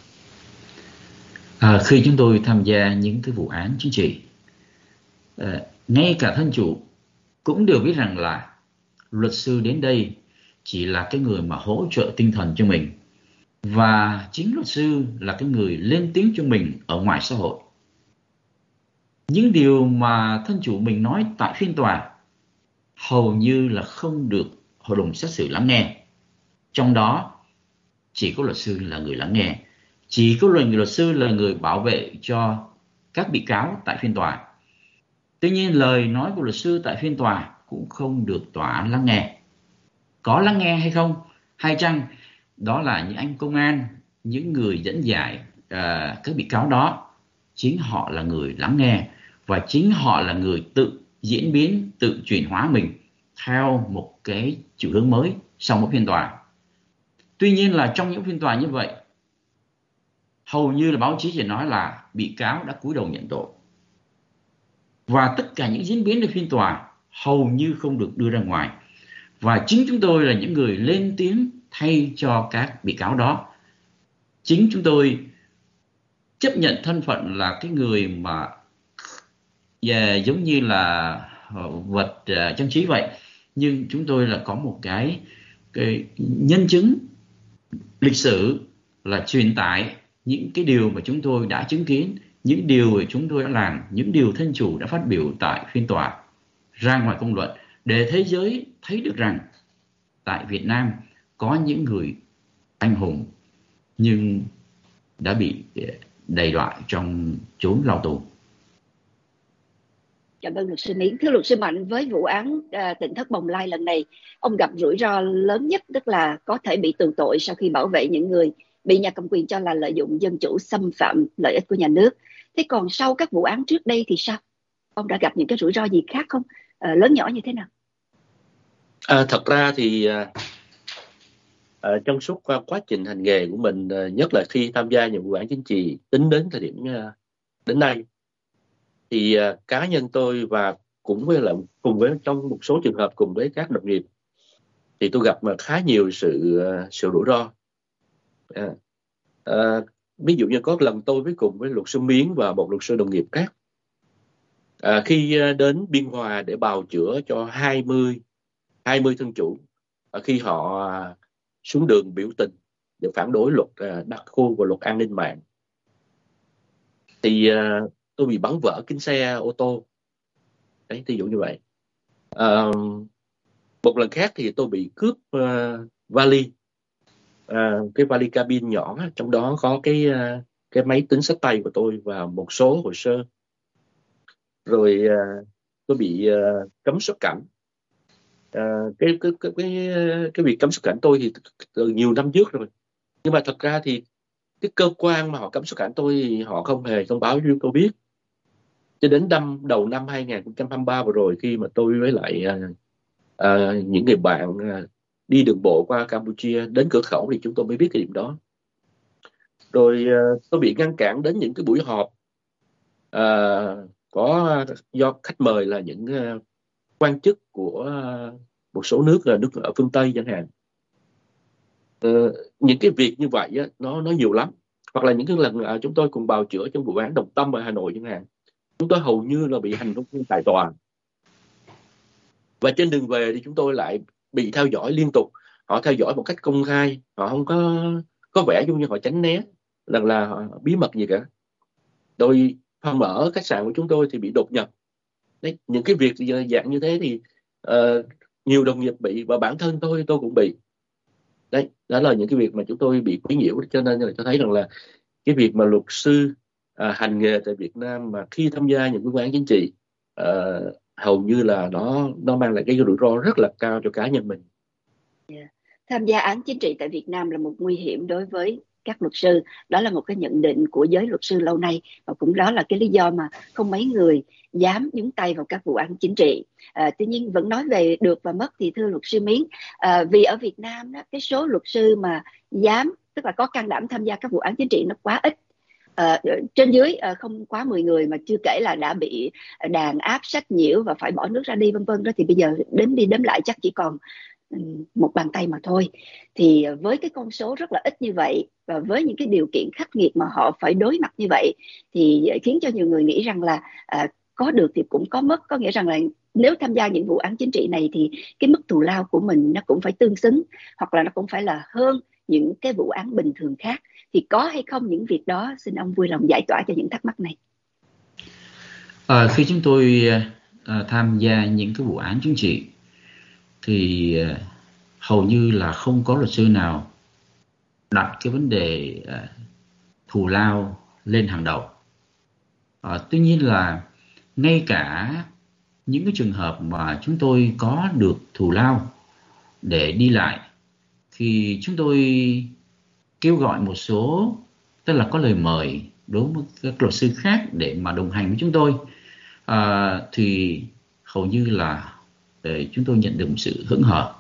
[SPEAKER 2] Khi chúng tôi tham gia những cái vụ án chính trị, ngay cả thân chủ cũng đều biết rằng là luật sư đến đây chỉ là cái người mà hỗ trợ tinh thần cho mình, và chính luật sư là cái người lên tiếng cho mình ở ngoài xã hội. Những điều mà thân chủ mình nói tại phiên tòa hầu như là không được hội đồng xét xử lắng nghe. Trong đó chỉ có luật sư là người lắng nghe, chỉ có luật sư là người bảo vệ cho các bị cáo tại phiên tòa. Tuy nhiên lời nói của luật sư tại phiên tòa cũng không được tòa án lắng nghe. Có lắng nghe hay không, hay chăng đó là những anh công an, những người dẫn giải các bị cáo đó, chính họ là người lắng nghe, và chính họ là người tự diễn biến, tự chuyển hóa mình theo một cái chiều hướng mới sau mỗi phiên tòa. Tuy nhiên là trong những phiên tòa như vậy, hầu như là báo chí chỉ nói là bị cáo đã cúi đầu nhận tội, và tất cả những diễn biếnในphiên tòa hầu như không được đưa ra ngoài, và chính chúng tôi là những người lên tiếng thay cho các bị cáo đó. Chính chúng tôi chấp nhận thân phận là cái người mà giống như là vật trang trí vậy, nhưng chúng tôi là có một cái nhân chứng lịch sử là truyền tải những cái điều mà chúng tôi đã chứng kiến, những điều mà chúng tôi đã làm, những điều thân chủ đã phát biểu tại phiên tòa ra ngoài công luận, để thế giới thấy được rằng tại Việt Nam có những người anh hùng nhưng đã bị đầy đọa trong chốn lao tù.
[SPEAKER 1] Cảm ơn luật sư Miến. Thưa luật sư Mạnh, với vụ án tỉnh thất Bồng Lai lần này, ông gặp rủi ro lớn nhất, tức là có thể bị tù tội sau khi bảo vệ những người bị nhà cầm quyền cho là lợi dụng dân chủ xâm phạm lợi ích của nhà nước. Thế còn sau các vụ án trước đây thì sao? Ông đã gặp những cái rủi ro gì khác không? Lớn nhỏ như thế nào?
[SPEAKER 3] Thật ra thì trong suốt quá trình hành nghề của mình, nhất là khi tham gia những vụ án chính trị tính đến thời điểm đến nay, thì cá nhân tôi và cùng với trong một số trường hợp cùng với các đồng nghiệp, thì tôi gặp khá nhiều sự rủi ro. Ví dụ như có lần tôi cùng với luật sư Miến và một luật sư đồng nghiệp khác, khi đến Biên Hòa để bào chữa cho 20 thân chủ, khi họ xuống đường biểu tình để phản đối luật đặc khu và luật an ninh mạng, thì tôi bị bắn vỡ kính xe ô tô. Đấy, ví dụ như vậy. Một lần khác thì tôi bị cướp vali, cái vali cabin nhỏ, trong đó có cái máy tính xách tay của tôi và một số hồ sơ. Rồi tôi bị cấm xuất cảnh. Cái việc cấm xuất cảnh tôi thì từ nhiều năm trước rồi, nhưng mà thật ra thì cái cơ quan mà họ cấm xuất cảnh tôi thì họ không hề thông báo cho tôi biết, cho đến đầu năm 2023 vừa rồi, khi mà tôi với lại những người bạn đi đường bộ qua Campuchia đến cửa khẩu thì chúng tôi mới biết cái điểm đó. Rồi tôi bị ngăn cản đến những cái buổi họp có do khách mời là những quan chức của một số nước là nước ở phương Tây chẳng hạn. Những cái việc như vậy á, nó nhiều lắm. Hoặc là những cái lần chúng tôi cùng bào chữa trong vụ án Đồng Tâm ở Hà Nội chẳng hạn, chúng tôi hầu như là bị hành hung tại tòa. Và trên đường về thì chúng tôi lại bị theo dõi liên tục. Họ theo dõi một cách công khai, họ không có vẻ giống như họ tránh né, là họ bí mật gì cả. Rồi phòng ở khách sạn của chúng tôi thì bị đột nhập. Đấy, những cái việc dạng như thế thì nhiều đồng nghiệp bị, và bản thân tôi cũng bị. Đấy, đó là những cái việc mà chúng tôi bị quấy nhiễu. Cho nên là cho thấy rằng là cái việc mà luật sư hành nghề tại Việt Nam mà khi tham gia những vụ án chính trị, hầu như là nó mang lại cái rủi ro rất là cao cho cá nhân mình.
[SPEAKER 1] Tham gia án chính trị tại Việt Nam là một nguy hiểm đối với các luật sư. Đó là một cái nhận định của giới luật sư lâu nay, và cũng đó là cái lý do mà không mấy người dám nhúng tay vào các vụ án chính trị. Tuy nhiên vẫn nói về được và mất thì thưa luật sư Miến, vì ở Việt Nam đó, cái số luật sư mà dám, tức là có can đảm tham gia các vụ án chính trị nó quá ít. Trên dưới không quá 10 người, mà chưa kể là đã bị đàn áp, sách nhiễu và phải bỏ nước ra đi vân vân đó, thì bây giờ đếm đi đếm lại chắc chỉ còn một bàn tay mà thôi. Thì với cái con số rất là ít như vậy, và với những cái điều kiện khắc nghiệt mà họ phải đối mặt như vậy, thì khiến cho nhiều người nghĩ rằng là có được thì cũng có mất. Có nghĩa rằng là nếu tham gia những vụ án chính trị này thì cái mức thù lao của mình nó cũng phải tương xứng, hoặc là nó cũng phải là hơn những cái vụ án bình thường khác. Thì có hay không những việc đó? Xin ông vui lòng giải tỏa cho những thắc mắc này.
[SPEAKER 2] Khi chúng tôi tham gia những cái vụ án chính trị thì hầu như là không có luật sư nào đặt cái vấn đề thù lao lên hàng đầu. Tuy nhiên là ngay cả những cái trường hợp mà chúng tôi có được thù lao để đi lại, thì chúng tôi kêu gọi một số, tức là có lời mời đối với các luật sư khác để mà đồng hành với chúng tôi, thì hầu như là chúng tôi nhận được một sự hững hờ.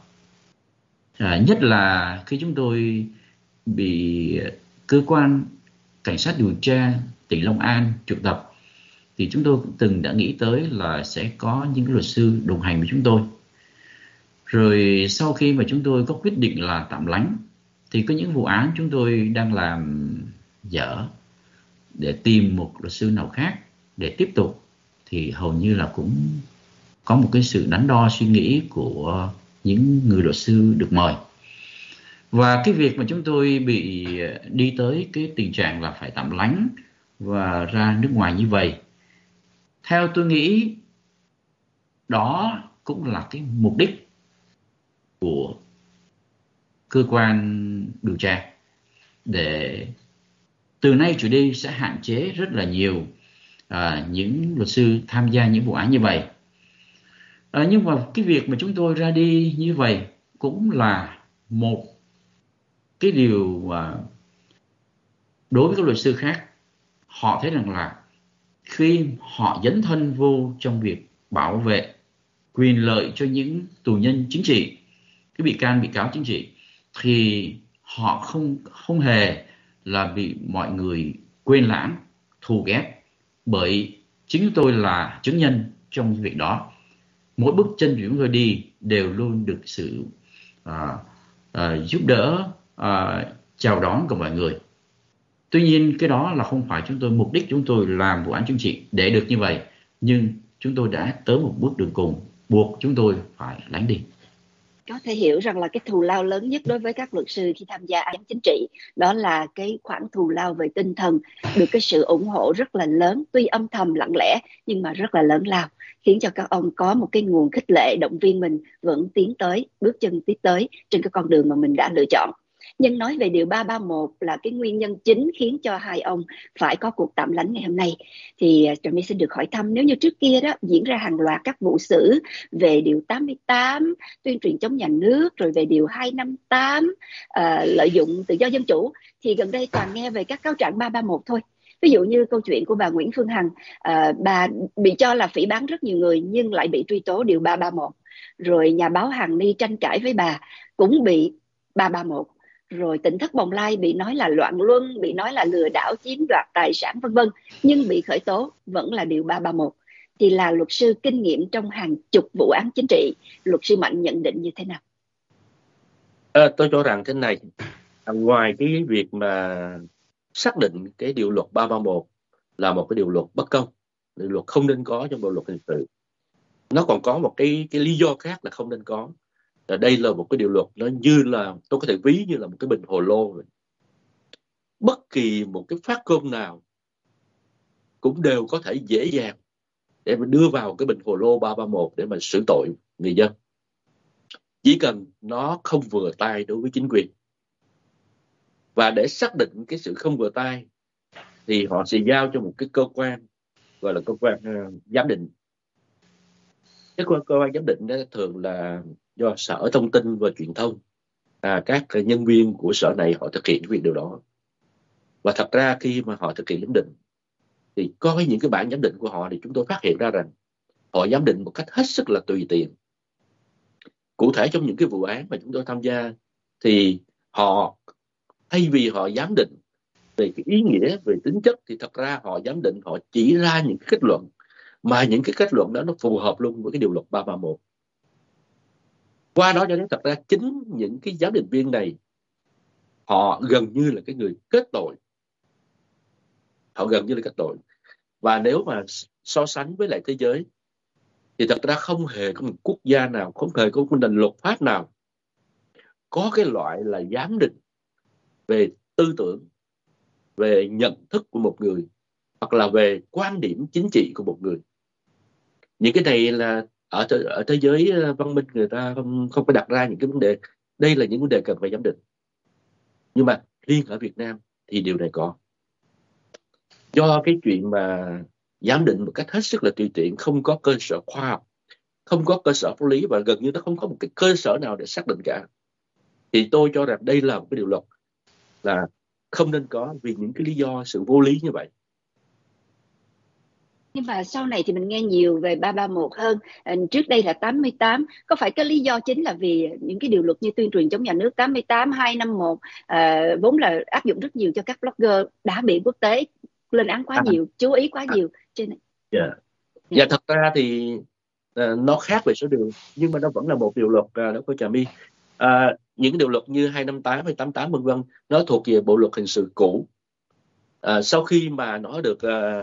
[SPEAKER 2] Nhất là khi chúng tôi bị cơ quan cảnh sát điều tra tỉnh Long An triệu tập, thì chúng tôi cũng từng đã nghĩ tới là sẽ có những luật sư đồng hành với chúng tôi. Rồi sau khi mà chúng tôi có quyết định là tạm lánh, thì có những vụ án chúng tôi đang làm dở để tìm một luật sư nào khác để tiếp tục, thì hầu như là cũng có một cái sự đắn đo suy nghĩ của những người luật sư được mời. Và cái việc mà chúng tôi bị đi tới cái tình trạng là phải tạm lánh và ra nước ngoài như vậy, theo tôi nghĩ đó cũng là cái mục đích của cơ quan điều tra, để từ nay trở đi sẽ hạn chế rất là nhiều những luật sư tham gia những vụ án như vậy. Nhưng mà cái việc mà chúng tôi ra đi như vậy cũng là một cái điều đối với các luật sư khác, họ thấy rằng là khi họ dấn thân vô trong việc bảo vệ quyền lợi cho những tù nhân chính trị, cái bị cáo chính trị, thì họ không hề là bị mọi người quên lãng, thù ghét, bởi chính tôi là chứng nhân trong việc đó. Mỗi bước chân chúng tôi đi đều luôn được sự giúp đỡ, chào đón của mọi người. Tuy nhiên cái đó là không phải mục đích chúng tôi làm vụ án chính trị để được như vậy, nhưng chúng tôi đã tới một bước đường cùng buộc chúng tôi phải lánh đi.
[SPEAKER 1] Có thể hiểu rằng là cái thù lao lớn nhất đối với các luật sư khi tham gia án chính trị đó là cái khoản thù lao về tinh thần, được cái sự ủng hộ rất là lớn, tuy âm thầm lặng lẽ nhưng mà rất là lớn lao, khiến cho các ông có một cái nguồn khích lệ động viên mình vẫn tiến tới, bước chân tiếp tới trên cái con đường mà mình đã lựa chọn. Nhưng nói về điều 331 là cái nguyên nhân chính khiến cho hai ông phải có cuộc tạm lánh ngày hôm nay, thì Trà My xin được hỏi thăm, nếu như trước kia đó diễn ra hàng loạt các vụ xử về điều 88 tuyên truyền chống nhà nước, rồi về điều 258 lợi dụng tự do dân chủ, thì gần đây toàn nghe về các cáo trạng 331 thôi. Ví dụ như câu chuyện của bà Nguyễn Phương Hằng, bà bị cho là phỉ báng rất nhiều người nhưng lại bị truy tố điều 331. Rồi nhà báo Hằng Ni tranh cãi với bà cũng bị 331. Rồi Tỉnh Thất Bồng Lai bị nói là loạn luân, bị nói là lừa đảo chiếm đoạt tài sản vân vân, nhưng bị khởi tố vẫn là điều 331. Thì là luật sư kinh nghiệm trong hàng chục vụ án chính trị, luật sư Mạnh nhận định như thế nào?
[SPEAKER 3] Tôi cho rằng thế này, ngoài cái việc mà xác định cái điều luật 331 là một cái điều luật bất công, điều luật không nên có trong bộ luật hình sự, nó còn có một cái lý do khác là không nên có. Đây là một cái điều luật nó như là, tôi có thể ví như là một cái bình hồ lô. Bất kỳ một cái phát cơm nào cũng đều có thể dễ dàng để mà đưa vào cái bình hồ lô 331 để mà xử tội người dân, chỉ cần nó không vừa tay đối với chính quyền. Và để xác định cái sự không vừa tay thì họ sẽ giao cho một cái cơ quan gọi là cơ quan giám định. Cái cơ quan giám định đó thường là do Sở Thông tin và Truyền thông, các nhân viên của sở này họ thực hiện việc điều đó. Và thật ra khi mà họ thực hiện giám định thì coi những cái bản giám định của họ thì chúng tôi phát hiện ra rằng họ giám định một cách hết sức là tùy tiện. Cụ thể trong những cái vụ án mà chúng tôi tham gia thì họ, thay vì họ giám định về cái ý nghĩa, về tính chất, thì thật ra họ giám định, họ chỉ ra những cái kết luận mà những cái kết luận đó nó phù hợp luôn với cái điều luật 331. Qua đó cho đến thật ra chính những cái giám định viên này họ gần như là cái người kết tội. Họ gần như là kết tội. Và nếu mà so sánh với lại thế giới thì thật ra không hề có một quốc gia nào, không hề có một nền luật pháp nào có cái loại là giám định về tư tưởng, về nhận thức của một người, hoặc là về quan điểm chính trị của một người. Những cái này là ở thế giới văn minh người ta không phải đặt ra những cái vấn đề. Đây là những vấn đề cần phải giám định. Nhưng mà riêng ở Việt Nam thì điều này có. Do cái chuyện mà giám định một cách hết sức là tùy tiện, không có cơ sở khoa học, không có cơ sở pháp lý, và gần như nó không có một cái cơ sở nào để xác định cả, thì tôi cho rằng đây là một cái điều luật là không nên có, vì những cái lý do sự vô lý như vậy.
[SPEAKER 1] Nhưng mà sau này thì mình nghe nhiều về 331 hơn. Trước đây là 88. Có phải cái lý do chính là vì những cái điều luật như tuyên truyền chống nhà nước 88, 251 vốn là áp dụng rất nhiều cho các blogger, đã bị quốc tế lên án quá nhiều, chú ý quá nhiều trên này.
[SPEAKER 3] Dạ, thật ra thì nó khác về số điều, nhưng mà nó vẫn là một điều luật đó cô Trà My. Những điều luật như 258 hay 88 vân vân, nó thuộc về bộ luật hình sự cũ. Sau khi mà nó được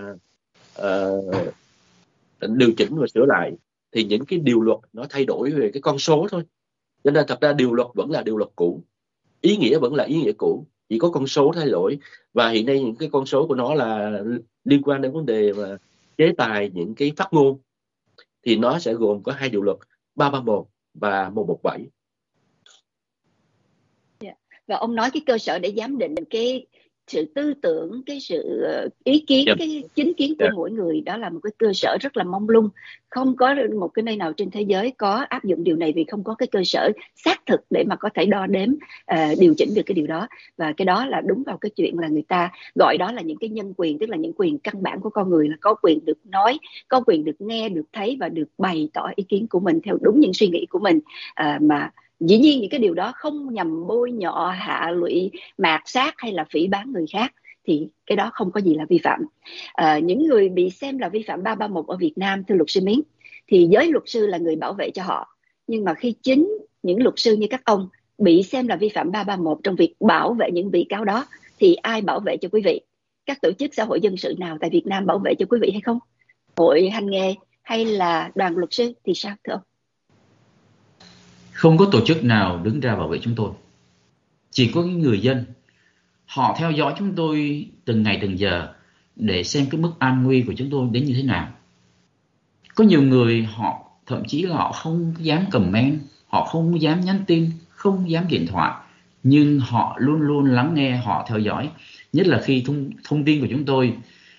[SPEAKER 3] điều chỉnh và sửa lại thì những cái điều luật nó thay đổi về cái con số thôi. Cho nên thật ra điều luật vẫn là điều luật cũ, ý nghĩa vẫn là ý nghĩa cũ, chỉ có con số thay đổi. Và hiện nay những cái con số của nó là liên quan đến vấn đề mà chế tài những cái phát ngôn, thì nó sẽ gồm có hai điều luật 331 và 117.
[SPEAKER 1] Và ông nói cái cơ sở để giám định cái sự tư tưởng, cái sự ý kiến,
[SPEAKER 3] Dạ.
[SPEAKER 1] cái chính kiến của
[SPEAKER 3] Dạ.
[SPEAKER 1] mỗi người, đó là một cái cơ sở rất là mông lung. Không có một cái nơi nào trên thế giới có áp dụng điều này, vì không có cái cơ sở xác thực để mà có thể đo đếm, điều chỉnh được cái điều đó. Và cái đó là đúng vào cái chuyện là người ta gọi đó là những cái nhân quyền, tức là những quyền căn bản của con người, là có quyền được nói, có quyền được nghe, được thấy và được bày tỏ ý kiến của mình theo đúng những suy nghĩ của mình. Mà dĩ nhiên những cái điều đó không nhằm bôi nhọ, hạ lụy, mạt sát hay là phỉ báng người khác, thì cái đó không có gì là vi phạm. Những người bị xem là vi phạm 331 ở Việt Nam, thưa luật sư Miến, thì giới luật sư là người bảo vệ cho họ. Nhưng mà khi chính những luật sư như các ông bị xem là vi phạm 331 trong việc bảo vệ những bị cáo đó, thì ai bảo vệ cho quý vị? Các tổ chức xã hội dân sự nào tại Việt Nam bảo vệ cho quý vị hay không? Hội hành nghề hay là đoàn luật sư thì sao thưa ông?
[SPEAKER 2] Không có tổ chức nào đứng ra bảo vệ chúng tôi. Chỉ có những người dân, họ theo dõi chúng tôi từng ngày từng giờ để xem cái mức an nguy của chúng tôi đến như thế nào. Có nhiều người họ thậm chí là họ không dám comment, họ không dám nhắn tin, không dám điện thoại, nhưng họ luôn luôn lắng nghe, họ theo dõi. Nhất là khi thông tin của chúng tôi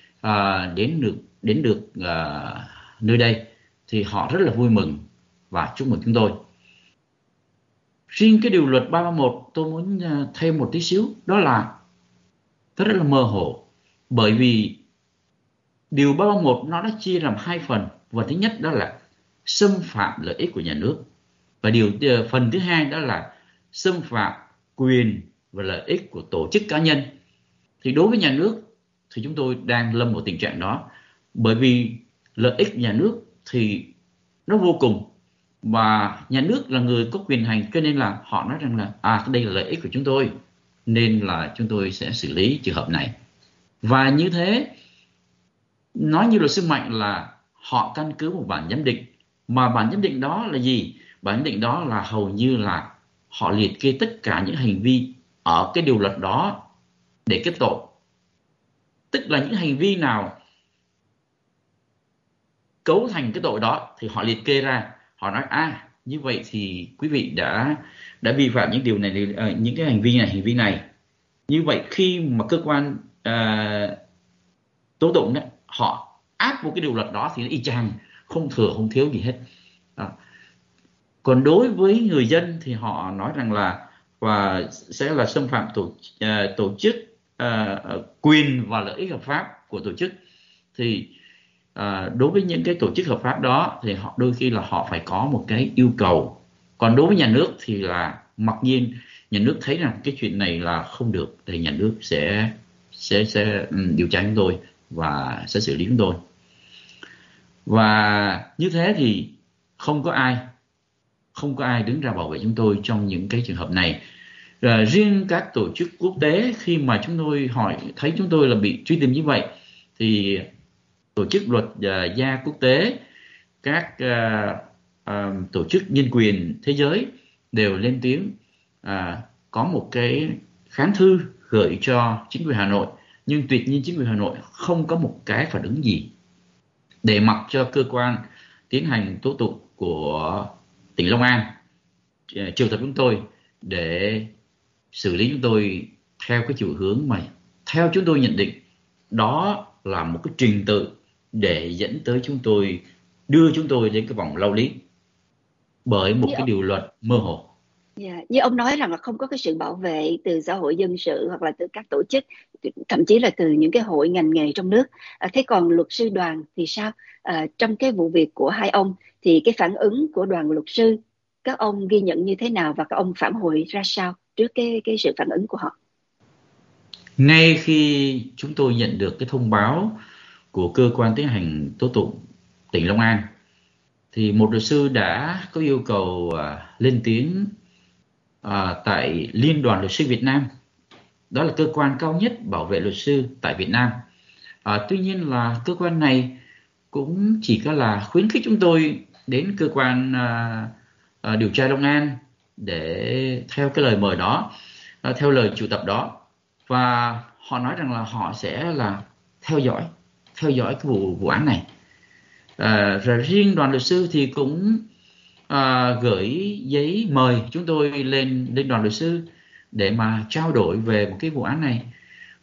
[SPEAKER 2] đến được nơi đây thì họ rất là vui mừng và chúc mừng chúng tôi. Riêng cái điều luật 331 tôi muốn thêm một tí xíu, đó là rất là mơ hồ. Bởi vì điều 331 nó đã chia làm hai phần. Phần thứ nhất đó là xâm phạm lợi ích của nhà nước, và phần thứ hai đó là xâm phạm quyền và lợi ích của tổ chức cá nhân. Thì đối với nhà nước thì chúng tôi đang lâm vào tình trạng đó, bởi vì lợi ích nhà nước thì nó vô cùng, và nhà nước là người có quyền hành, cho nên là họ nói rằng là đây là lợi ích của chúng tôi, nên là chúng tôi sẽ xử lý trường hợp này. Và như thế, nói như luật sư Mạnh là họ căn cứ một bản giám định, mà bản giám định đó là gì? Bản giám định đó là hầu như là họ liệt kê tất cả những hành vi ở cái điều luật đó để kết tội. Tức là những hành vi nào cấu thành cái tội đó thì họ liệt kê ra. Họ nói như vậy thì quý vị đã vi phạm những điều này, những cái hành vi này. Như vậy khi mà cơ quan tố tụng đó, họ áp vào cái điều luật đó thì nó y chang, không thừa không thiếu gì hết. Còn đối với người dân thì họ nói rằng là và sẽ là xâm phạm tổ chức, quyền và lợi ích hợp pháp của tổ chức. Thì đối với những cái tổ chức hợp pháp đó thì họ đôi khi là họ phải có một cái yêu cầu. Còn đối với nhà nước thì là mặc nhiên nhà nước thấy rằng cái chuyện này là không được thì nhà nước sẽ điều tra chúng tôi và sẽ xử lý chúng tôi. Và như thế thì không có ai đứng ra bảo vệ chúng tôi trong những cái trường hợp này. Riêng các tổ chức quốc tế, khi mà chúng tôi thấy chúng tôi là bị truy tìm như vậy, thì tổ chức luật gia quốc tế, các tổ chức nhân quyền thế giới đều lên tiếng có một cái kháng thư gửi cho chính quyền Hà Nội, nhưng tuyệt nhiên chính quyền Hà Nội không có một cái phản ứng gì, để mặc cho cơ quan tiến hành tố tụng của tỉnh Long An triệu tập chúng tôi để xử lý chúng tôi theo cái chiều hướng mà theo chúng tôi nhận định đó là một cái trình tự để dẫn tới đưa chúng tôi đến cái vòng lao lý bởi một cái điều luật mơ hồ.
[SPEAKER 1] Như ông nói rằng là không có cái sự bảo vệ từ xã hội dân sự hoặc là từ các tổ chức, thậm chí là từ những cái hội ngành nghề trong nước. Thế còn luật sư Đoàn thì sao? Trong cái vụ việc của hai ông thì cái phản ứng của đoàn luật sư, các ông ghi nhận như thế nào và các ông phản hồi ra sao trước cái sự phản ứng của họ?
[SPEAKER 2] Ngay khi chúng tôi nhận được cái thông báo của cơ quan tiến hành tố tụng tỉnh Long An thì một luật sư đã có yêu cầu lên tiếng tại Liên đoàn Luật sư Việt Nam. Đó là cơ quan cao nhất bảo vệ luật sư tại Việt Nam. Tuy nhiên là cơ quan này cũng chỉ có là khuyến khích chúng tôi đến cơ quan điều tra Long An để theo cái lời mời đó, theo lời triệu tập đó, và họ nói rằng là họ sẽ là theo dõi cái vụ án này. Rồi riêng đoàn luật sư thì cũng gửi giấy mời chúng tôi lên đoàn luật sư để mà trao đổi về một cái vụ án này.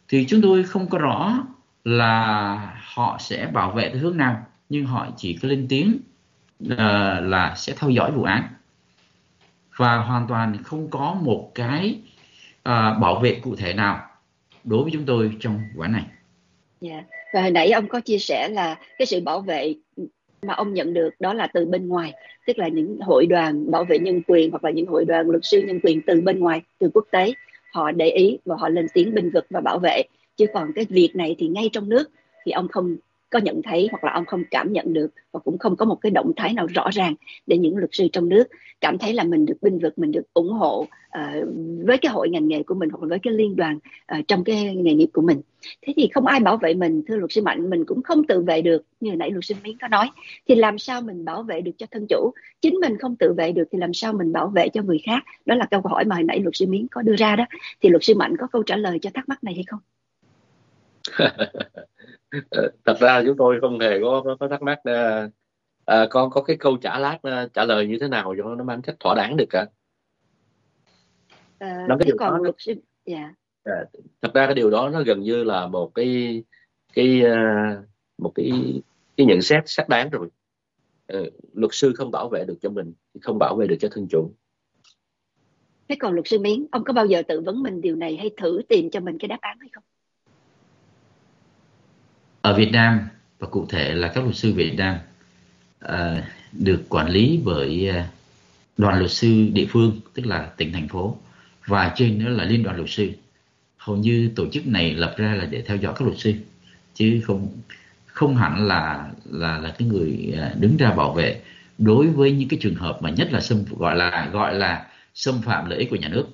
[SPEAKER 2] thì chúng tôi không có rõ là họ sẽ bảo vệ theo hướng nào, nhưng họ chỉ có lên tiếng là sẽ theo dõi vụ án, và hoàn toàn không có một cái bảo vệ cụ thể nào đối với chúng tôi trong vụ án này.
[SPEAKER 1] Dạ. Và hồi nãy ông có chia sẻ là cái sự bảo vệ mà ông nhận được đó là từ bên ngoài, tức là những hội đoàn bảo vệ nhân quyền hoặc là những hội đoàn luật sư nhân quyền từ bên ngoài, từ quốc tế, họ để ý và họ lên tiếng bênh vực và bảo vệ. Chứ còn cái việc này thì ngay trong nước thì ông không có nhận thấy, hoặc là ông không cảm nhận được, và cũng không có một cái động thái nào rõ ràng để những luật sư trong nước cảm thấy là mình được bênh vực, mình được ủng hộ với cái hội ngành nghề của mình hoặc là với cái liên đoàn trong cái nghề nghiệp của mình. Thế thì không ai bảo vệ mình, thưa luật sư Mạnh, mình cũng không tự vệ được như nãy luật sư Miến có nói, thì làm sao mình bảo vệ được cho thân chủ? Chính mình không tự vệ được thì làm sao mình bảo vệ cho người khác? Đó là câu hỏi mà hồi nãy luật sư Miến có đưa ra đó. Thì luật sư Mạnh có câu trả lời cho thắc mắc này hay không?
[SPEAKER 3] Thật ra chúng tôi không hề có thắc mắc có cái câu trả lời như thế nào cho nó mang cách thỏa đáng được cả. Nó cái
[SPEAKER 1] Thế
[SPEAKER 3] điều
[SPEAKER 1] còn
[SPEAKER 3] đó,
[SPEAKER 1] luật sư
[SPEAKER 3] thật ra cái điều đó nó gần như là một cái một cái nhận xét xác đáng rồi. Luật sư không bảo vệ được cho mình, không bảo vệ được cho thân chủ.
[SPEAKER 1] Thế còn luật sư Miến, ông có bao giờ tự vấn mình điều này hay thử tìm cho mình cái đáp án hay không?
[SPEAKER 2] Ở Việt Nam, và cụ thể là các luật sư Việt Nam được quản lý bởi đoàn luật sư địa phương, tức là tỉnh, thành phố, và trên nữa là liên đoàn luật sư. Hầu như tổ chức này lập ra là để theo dõi các luật sư, chứ không hẳn là cái người đứng ra bảo vệ đối với những cái trường hợp mà nhất là gọi là xâm phạm lợi ích của nhà nước.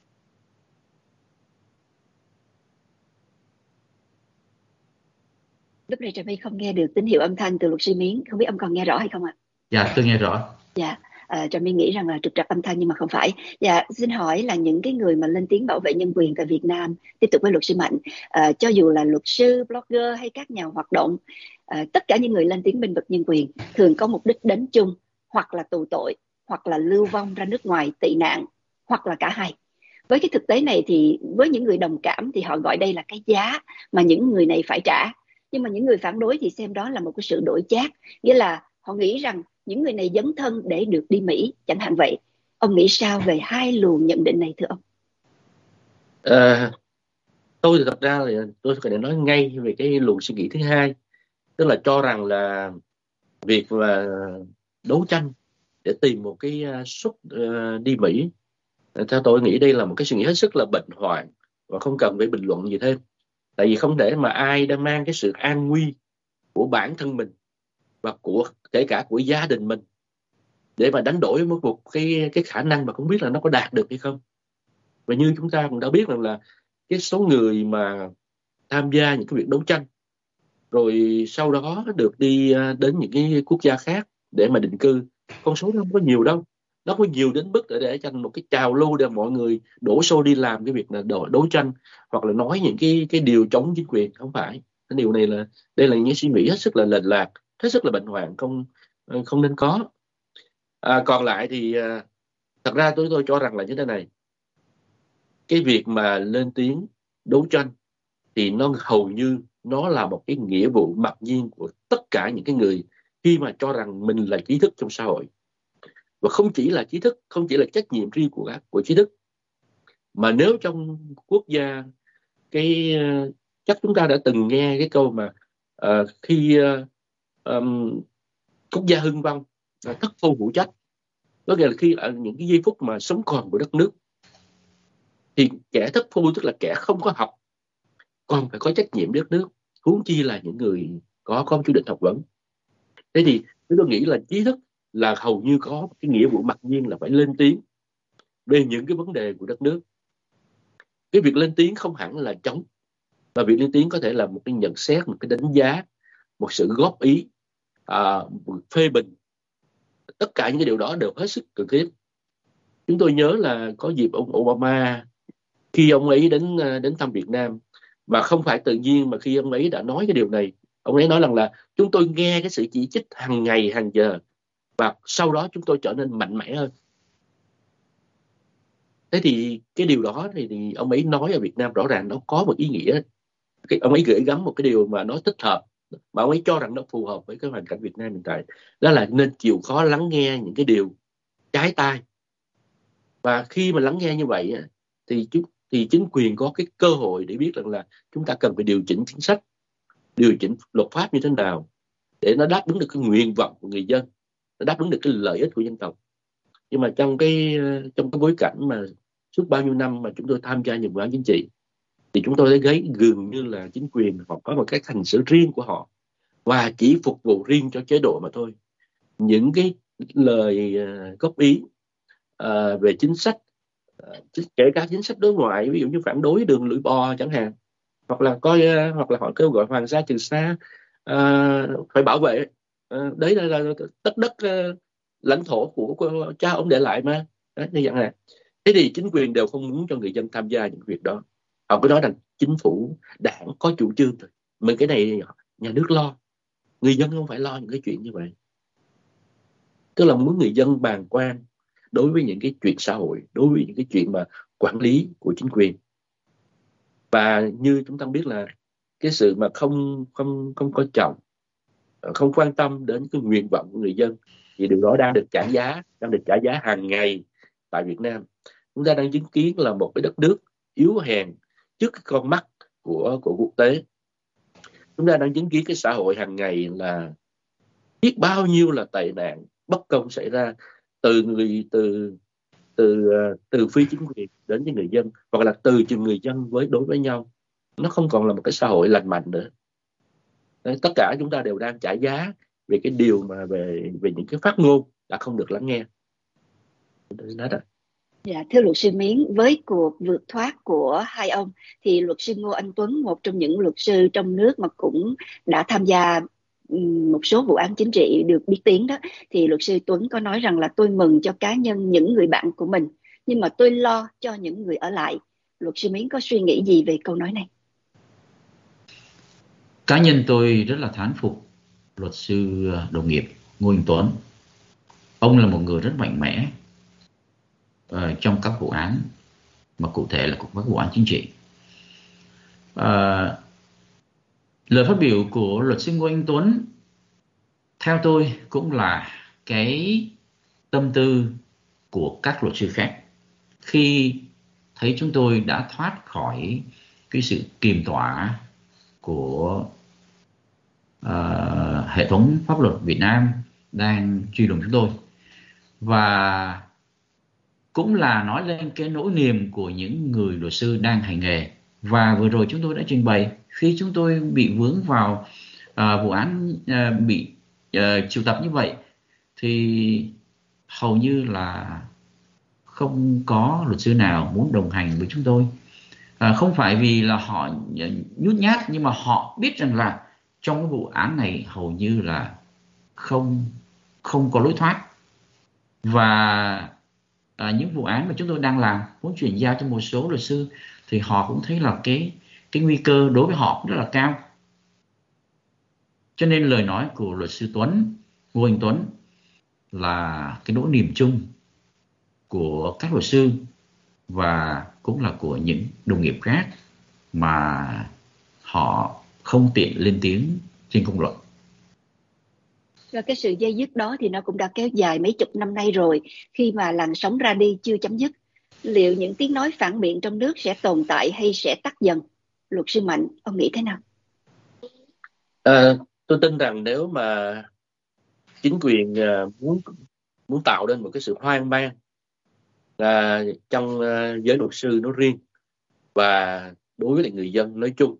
[SPEAKER 1] Lúc này Trà My không nghe được tín hiệu âm thanh từ luật sư Miến, không biết ông còn nghe rõ hay không ạ?
[SPEAKER 2] Dạ, tôi nghe rõ.
[SPEAKER 1] Dạ, Trà My nghĩ rằng là trục trặc âm thanh nhưng mà không phải. Dạ, xin hỏi là những cái người mà lên tiếng bảo vệ nhân quyền tại Việt Nam, tiếp tục với luật sư Mạnh, cho dù là luật sư, blogger hay các nhà hoạt động, tất cả những người lên tiếng bênh vực nhân quyền thường có mục đích đến chung, hoặc là tù tội, hoặc là lưu vong ra nước ngoài tị nạn, hoặc là cả hai. Với cái thực tế này thì với những người đồng cảm thì họ gọi đây là cái giá mà những người này phải trả. Nhưng mà những người phản đối thì xem đó là một cái sự đổi chác, nghĩa là họ nghĩ rằng những người này dấn thân để được đi Mỹ, chẳng hạn vậy. Ông nghĩ sao về hai luồng nhận định này thưa ông?
[SPEAKER 3] Tôi thì thật ra là tôi phải nói ngay về cái luồng suy nghĩ thứ hai, tức là cho rằng là việc là đấu tranh để tìm một cái suất đi Mỹ, theo tôi nghĩ đây là một cái suy nghĩ hết sức là bệnh hoạn và không cần phải bình luận gì thêm. Tại vì không để mà ai đang mang cái sự an nguy của bản thân mình và kể cả của gia đình mình để mà đánh đổi một cái khả năng mà không biết là nó có đạt được hay không. Và như chúng ta cũng đã biết rằng là cái số người mà tham gia những cái việc đấu tranh rồi sau đó được đi đến những cái quốc gia khác để mà định cư, con số nó không có nhiều đâu. Nó không có nhiều đến mức để thành một cái trào lưu để mọi người đổ xô đi làm cái việc là đấu tranh hoặc là nói những cái điều chống chính quyền. Không phải. Cái điều này là đây là những suy nghĩ hết sức là lệch lạc, hết sức là bệnh hoạn, không nên có. Còn lại thì thật ra tôi cho rằng là như thế này, cái việc mà lên tiếng đấu tranh thì nó hầu như nó là một cái nghĩa vụ mặc nhiên của tất cả những cái người khi mà cho rằng mình là trí thức trong xã hội. Và không chỉ là trí thức, không chỉ là trách nhiệm riêng của trí thức, mà nếu trong quốc gia chắc chúng ta đã từng nghe cái câu mà khi quốc gia hưng vong thất phu hữu trách, có nghĩa là khi ở những cái giây phút mà sống còn của đất nước thì kẻ thất phu, tức là kẻ không có học, còn phải có trách nhiệm đất nước, huống chi là những người có chủ định học vấn. Thế thì tôi nghĩ là trí thức là hầu như có cái nghĩa vụ mặc nhiên là phải lên tiếng về những cái vấn đề của đất nước. Cái việc lên tiếng không hẳn là chống, và việc lên tiếng có thể là một cái nhận xét, một cái đánh giá, một sự góp ý, một phê bình. Tất cả những cái điều đó đều hết sức cần thiết. Chúng tôi nhớ là có dịp ông Obama khi ông ấy đến thăm Việt Nam, mà không phải tự nhiên mà khi ông ấy đã nói cái điều này. Ông ấy nói rằng là chúng tôi nghe cái sự chỉ trích hàng ngày hàng giờ và sau đó chúng tôi trở nên mạnh mẽ hơn. Thế thì cái điều đó thì ông ấy nói ở Việt Nam rõ ràng nó có một ý nghĩa ông ấy gửi gắm một cái điều mà nó thích hợp, mà ông ấy cho rằng nó phù hợp với cái hoàn cảnh Việt Nam hiện tại, đó là nên chịu khó lắng nghe những cái điều trái tai. Và khi mà lắng nghe như vậy thì chính quyền có cái cơ hội để biết rằng là chúng ta cần phải điều chỉnh chính sách, điều chỉnh luật pháp như thế nào để nó đáp ứng được cái nguyện vọng của người dân, nó đáp ứng được cái lợi ích của dân tộc. Nhưng mà trong cái bối cảnh mà suốt bao nhiêu năm mà chúng tôi tham gia nhiều vụ án chính trị, thì chúng tôi thấy gần như là chính quyền họ có một cái hành xử riêng của họ và chỉ phục vụ riêng cho chế độ mà thôi. Những cái lời góp ý về chính sách, kể cả chính sách đối ngoại, ví dụ như phản đối đường lưỡi bò chẳng hạn, hoặc là hoặc là họ kêu gọi Hoàng Sa Trường Sa phải bảo vệ, đấy là tất đất lãnh thổ của cha ông để lại mà. Đấy, như vậy này. Thế thì chính quyền đều không muốn cho người dân tham gia những việc đó. Họ cứ nói rằng chính phủ, đảng có chủ trương thôi, mấy cái này nhà nước lo, người dân không phải lo những cái chuyện như vậy. Tức là muốn người dân bàng quan đối với những cái chuyện xã hội, đối với những cái chuyện mà quản lý của chính quyền. Và như chúng ta biết là cái sự mà không coi trọng, không quan tâm đến cái nguyện vọng của người dân, thì điều đó đang được trả giá hàng ngày tại Việt Nam. Chúng ta đang chứng kiến là một cái đất nước yếu hèn trước cái con mắt của quốc tế. Chúng ta đang chứng kiến cái xã hội hàng ngày là biết bao nhiêu là tệ nạn bất công xảy ra từ phía chính quyền đến với người dân, hoặc là từ người dân đối với nhau. Nó không còn là một cái xã hội lành mạnh nữa. Đấy, tất cả chúng ta đều đang trả giá về cái điều mà về những cái phát ngôn đã không được lắng nghe.
[SPEAKER 1] Dạ, thưa luật sư Miến, với cuộc vượt thoát của hai ông thì luật sư Ngô Anh Tuấn, một trong những luật sư trong nước mà cũng đã tham gia một số vụ án chính trị được biết tiếng đó, thì luật sư Tuấn có nói rằng là tôi mừng cho cá nhân những người bạn của mình, nhưng mà tôi lo cho những người ở lại. Luật sư Miến có suy nghĩ gì về câu nói này?
[SPEAKER 2] Cá nhân tôi rất là thán phục luật sư đồng nghiệp Ngô Anh Tuấn. Ông là một người rất mạnh mẽ trong các vụ án, mà cụ thể là các vụ án chính trị. Lời phát biểu của luật sư Ngô Anh Tuấn theo tôi cũng là cái tâm tư của các luật sư khác khi thấy chúng tôi đã thoát khỏi cái sự kiềm tỏa của hệ thống pháp luật Việt Nam đang truy lùng chúng tôi, và cũng là nói lên cái nỗi niềm của những người luật sư đang hành nghề. Và vừa rồi chúng tôi đã trình bày, khi chúng tôi bị vướng vào vụ án bị triệu tập như vậy thì hầu như là không có luật sư nào muốn đồng hành với chúng tôi. Không phải vì là họ nhút nhát, nhưng mà họ biết rằng là trong cái vụ án này hầu như là không có lối thoát. Và những vụ án mà chúng tôi đang làm muốn chuyển giao cho một số luật sư thì họ cũng thấy là cái nguy cơ đối với họ rất là cao. Cho nên lời nói của luật sư Ngô Anh Tuấn là cái nỗi niềm chung của các luật sư và cũng là của những đồng nghiệp khác mà họ không tiện lên tiếng trên công luận.
[SPEAKER 1] Và cái sự dây dứt đó thì nó cũng đã kéo dài mấy chục năm nay rồi, khi mà làn sóng ra đi chưa chấm dứt. Liệu những tiếng nói phản biện trong nước sẽ tồn tại hay sẽ tắt dần? Luật sư Mạnh, ông nghĩ thế nào?
[SPEAKER 3] Tôi tin rằng nếu mà chính quyền muốn tạo nên một cái sự hoang mang trong giới luật sư nói riêng và đối với lại người dân nói chung,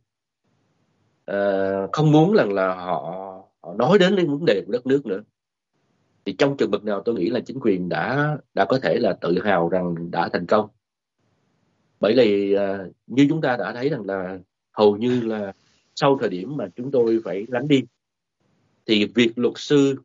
[SPEAKER 3] không muốn là họ nói đến những vấn đề của đất nước nữa, thì trong trường hợp nào tôi nghĩ là chính quyền đã có thể là tự hào rằng đã thành công. Bởi vì như chúng ta đã thấy rằng là hầu như là sau thời điểm mà chúng tôi phải lánh đi, thì việc luật sư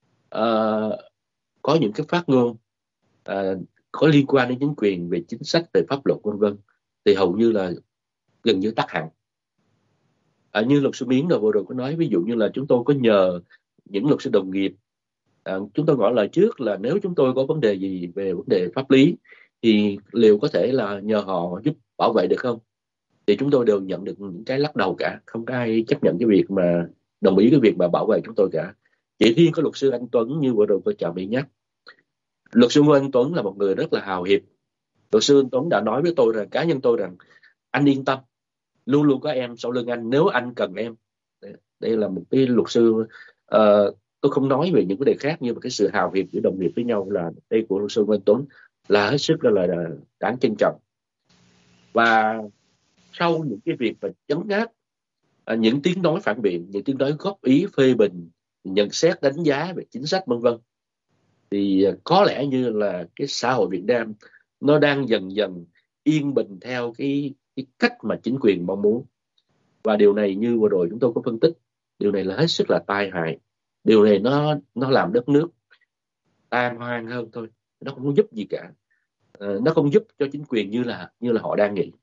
[SPEAKER 3] có những cái phát ngôn có liên quan đến chính quyền về chính sách, về pháp luật vân vân, thì hầu như là gần như tắt hẳn. Như luật sư Miến vừa rồi có nói, ví dụ như là chúng tôi có nhờ những luật sư đồng nghiệp, chúng tôi gọi lời trước là nếu chúng tôi có vấn đề gì về vấn đề pháp lý thì liệu có thể là nhờ họ giúp bảo vệ được không. thì chúng tôi đều nhận được những cái lắc đầu cả, không có ai chấp nhận cái việc mà đồng ý cái việc mà bảo vệ chúng tôi cả. Chỉ riêng có luật sư Anh Tuấn như vừa rồi tôi chào Mỹ nhắc, luật sư Ngô Anh Tuấn là một người rất là hào hiệp. Luật sư Anh Tuấn đã nói với tôi rằng, cá nhân tôi rằng, anh yên tâm, luôn luôn có em sau lưng anh nếu anh cần em. Đây là một cái luật sư, tôi không nói về những vấn đề khác, nhưng mà cái sự hào hiệp giữa đồng nghiệp với nhau là đây của luật sư Ngô Anh Tuấn là hết sức là đáng trân trọng. Và sau những cái việc mà chấn áp, những tiếng nói phản biện, những tiếng nói góp ý phê bình, nhận xét đánh giá về chính sách vân vân, thì có lẽ như là cái xã hội Việt Nam nó đang dần dần yên bình theo cái cách mà chính quyền mong muốn. Và điều này như vừa rồi chúng tôi có phân tích, điều này là hết sức là tai hại. Điều này nó làm đất nước tan hoang hơn thôi, nó không có giúp gì cả. Nó không giúp cho chính quyền như là họ đang nghĩ.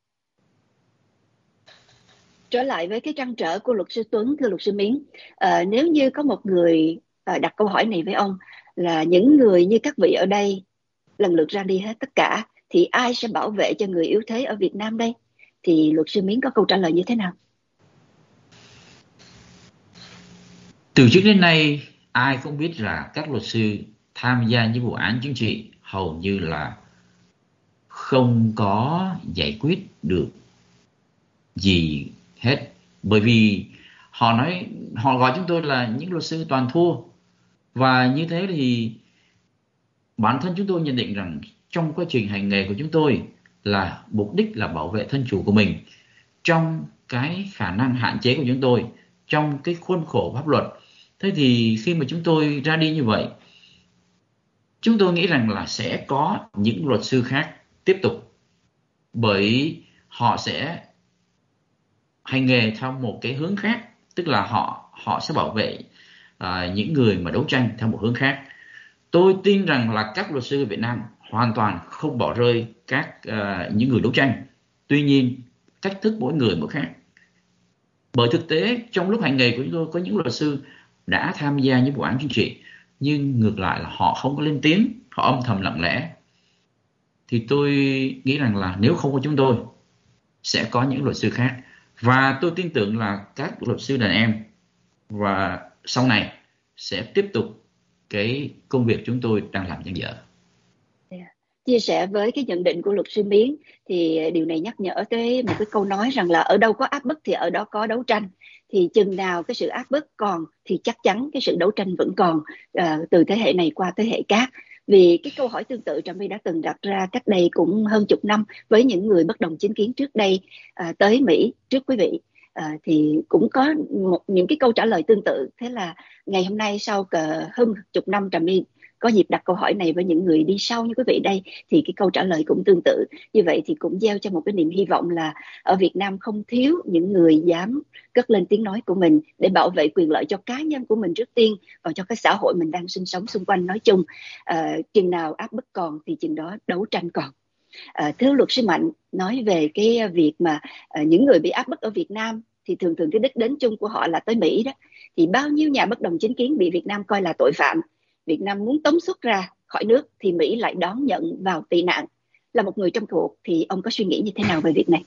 [SPEAKER 1] Trở lại với cái trăn trở của luật sư Tuấn, thưa luật sư Miến, nếu như có một người đặt câu hỏi này với ông là những người như các vị ở đây lần lượt ra đi hết tất cả, thì ai sẽ bảo vệ cho người yếu thế ở Việt Nam đây? Thì luật sư Miến có câu trả lời như thế nào?
[SPEAKER 2] Từ trước đến nay, ai cũng biết là các luật sư tham gia những vụ án chính trị hầu như là không có giải quyết được gì hết. Bởi vì họ gọi chúng tôi là những luật sư toàn thua. Và như thế thì bản thân chúng tôi nhận định rằng trong quá trình hành nghề của chúng tôi là mục đích là bảo vệ thân chủ của mình trong cái khả năng hạn chế của chúng tôi, trong cái khuôn khổ pháp luật. Thế thì khi mà chúng tôi ra đi như vậy, chúng tôi nghĩ rằng là sẽ có những luật sư khác tiếp tục, bởi họ sẽ hành nghề theo một cái hướng khác, tức là họ sẽ bảo vệ những người mà đấu tranh theo một hướng khác. Tôi tin rằng là các luật sư ở Việt Nam hoàn toàn không bỏ rơi những người đấu tranh. Tuy nhiên, cách thức mỗi người mỗi khác. Bởi thực tế, trong lúc hành nghề của chúng tôi có những luật sư đã tham gia những vụ án chính trị, nhưng ngược lại là họ không có lên tiếng, họ âm thầm lặng lẽ. Thì tôi nghĩ rằng là nếu không có chúng tôi, sẽ có những luật sư khác. Và tôi tin tưởng là các luật sư đàn em và sau này sẽ tiếp tục cái công việc chúng tôi đang làm dang dở.
[SPEAKER 1] Chia sẻ với cái nhận định của luật sư Miến, thì điều này nhắc nhở tới một cái câu nói rằng là ở đâu có áp bức thì ở đó có đấu tranh. Thì chừng nào cái sự áp bức còn thì chắc chắn cái sự đấu tranh vẫn còn, từ thế hệ này qua thế hệ khác. Vì cái câu hỏi tương tự Trà My đã từng đặt ra cách đây cũng hơn chục năm với những người bất đồng chính kiến trước đây tới Mỹ trước quý vị. Thì cũng có những cái câu trả lời tương tự. Thế là ngày hôm nay sau hơn chục năm Trà My có dịp đặt câu hỏi này với những người đi sau như quý vị đây, thì cái câu trả lời cũng tương tự. Như vậy thì cũng gieo cho một cái niềm hy vọng là ở Việt Nam không thiếu những người dám cất lên tiếng nói của mình để bảo vệ quyền lợi cho cá nhân của mình trước tiên, và cho cái xã hội mình đang sinh sống xung quanh nói chung. Chừng nào áp bức còn thì chừng đó đấu tranh còn. Thưa luật sư Mạnh, nói về cái việc mà những người bị áp bức ở Việt Nam thì thường thường cái đích đến chung của họ là tới Mỹ đó. Thì bao nhiêu nhà bất đồng chính kiến bị Việt Nam coi là tội phạm, Việt Nam muốn tống xuất ra khỏi nước thì Mỹ lại đón nhận vào tị nạn. Là một người trong cuộc thì ông có suy nghĩ như thế nào về việc này?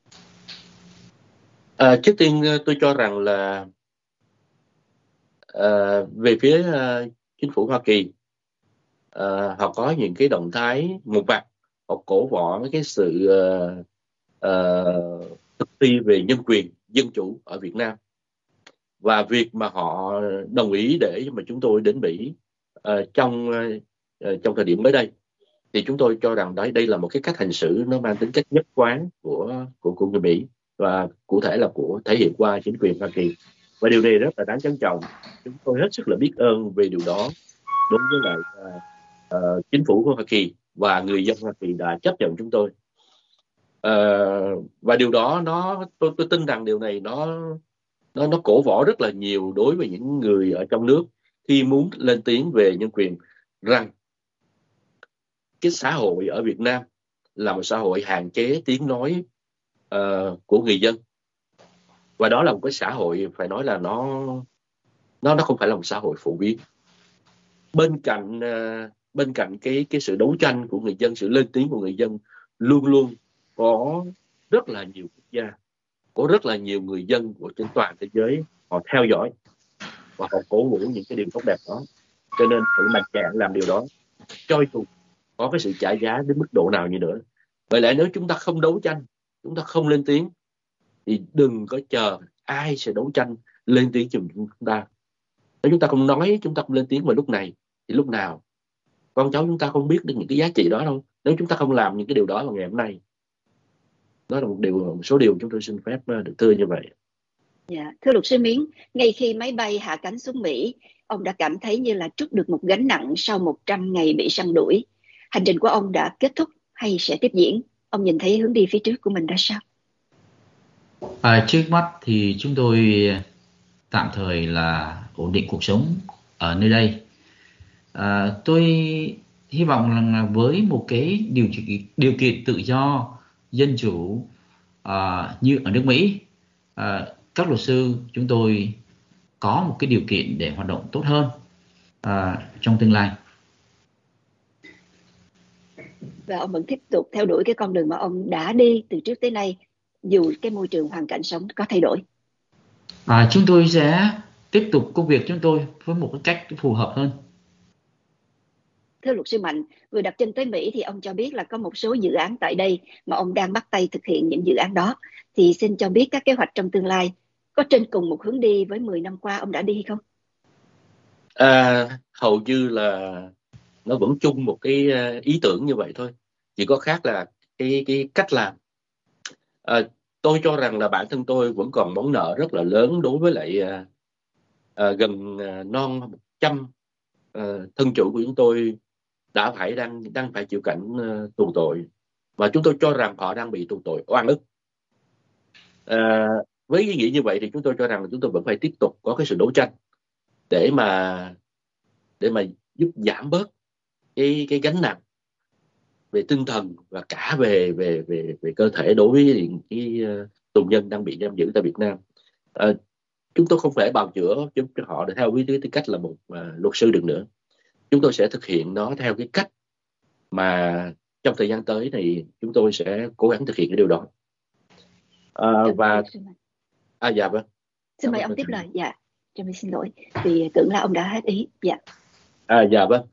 [SPEAKER 3] Trước tiên tôi cho rằng là về phía chính phủ Hoa Kỳ, họ có những cái động thái một mặt, họ cổ võ cái sự thực thi về nhân quyền, dân chủ ở Việt Nam. Và việc mà họ đồng ý để mà chúng tôi đến Mỹ trong thời điểm mới đây, thì chúng tôi cho rằng đây là một cái cách hành xử nó mang tính cách nhất quán của người Mỹ, và cụ thể là thể hiện qua chính quyền Hoa Kỳ. Và điều này rất là đáng trân trọng. Chúng tôi hết sức là biết ơn về điều đó đối với lại chính phủ của Hoa Kỳ và người dân Hoa Kỳ đã chấp nhận chúng tôi. Và điều đó tôi tin rằng điều này nó cổ võ rất là nhiều đối với những người ở trong nước khi muốn lên tiếng về nhân quyền, rằng cái xã hội ở Việt Nam là một xã hội hạn chế tiếng nói của người dân, và đó là một cái xã hội phải nói là nó không phải là một xã hội phổ biến. Bên cạnh cái sự đấu tranh của người dân, sự lên tiếng của người dân, luôn luôn có rất là nhiều quốc gia của rất là nhiều người dân của trên toàn thế giới, họ theo dõi và họ cổ vũ những cái điều tốt đẹp đó, cho nên phải mạnh dạn làm điều đó, cho dù có cái sự trả giá đến mức độ nào như nữa. Bởi lẽ nếu chúng ta không đấu tranh, chúng ta không lên tiếng, thì đừng có chờ ai sẽ đấu tranh lên tiếng cho chúng ta. Nếu chúng ta không nói, chúng ta không lên tiếng vào lúc này, thì lúc nào con cháu chúng ta không biết được những cái giá trị đó đâu. Nếu chúng ta không làm những cái điều đó vào ngày hôm nay. Đó là một số điều chúng tôi xin phép được thưa như vậy.
[SPEAKER 1] Dạ, thưa luật sư Miến, ngay khi máy bay hạ cánh xuống Mỹ, ông đã cảm thấy như là trút được một gánh nặng sau 100 ngày bị săn đuổi. Hành trình của ông đã kết thúc hay sẽ tiếp diễn? Ông nhìn thấy hướng đi phía trước của mình ra sao?
[SPEAKER 2] Trước mắt thì chúng tôi tạm thời là ổn định cuộc sống ở nơi đây. Tôi hy vọng là với một cái điều kiện tự do, dân chủ như ở nước Mỹ, các luật sư chúng tôi có một cái điều kiện để hoạt động tốt hơn trong tương lai.
[SPEAKER 1] Và ông vẫn tiếp tục theo đuổi cái con đường mà ông đã đi từ trước tới nay, dù cái môi trường hoàn cảnh sống có thay đổi.
[SPEAKER 2] Chúng tôi sẽ tiếp tục công việc chúng tôi với một cái cách phù hợp hơn.
[SPEAKER 1] Thưa luật sư Mạnh, vừa đặt chân tới Mỹ thì ông cho biết là có một số dự án tại đây mà ông đang bắt tay thực hiện những dự án đó. Thì xin cho biết các kế hoạch trong tương lai có trên cùng một hướng đi với 10 năm qua ông đã đi hay không?
[SPEAKER 3] Hầu như là nó vẫn chung một cái ý tưởng như vậy thôi, chỉ có khác là cái cách làm. Tôi cho rằng là bản thân tôi vẫn còn món nợ rất là lớn đối với lại gần non 100 thân chủ của chúng tôi đang phải chịu cảnh tù tội, và chúng tôi cho rằng họ đang bị tù tội oan ức. Với ý nghĩa như vậy thì chúng tôi cho rằng là chúng tôi vẫn phải tiếp tục có cái sự đấu tranh để mà giúp giảm bớt cái gánh nặng về tinh thần và cả về cơ thể đối với cái tù nhân đang bị giam giữ tại Việt Nam. Chúng tôi không thể bào chữa giúp cho họ theo với tư cách là một luật sư được nữa. Chúng tôi sẽ thực hiện nó theo cái cách mà trong thời gian tới thì chúng tôi sẽ cố gắng thực hiện cái điều đó. Dạ vâng.
[SPEAKER 1] Xin mời ông tiếp lời. Dạ, cho mình xin lỗi vì tưởng là ông đã hết ý. Dạ.
[SPEAKER 3] Dạ vâng.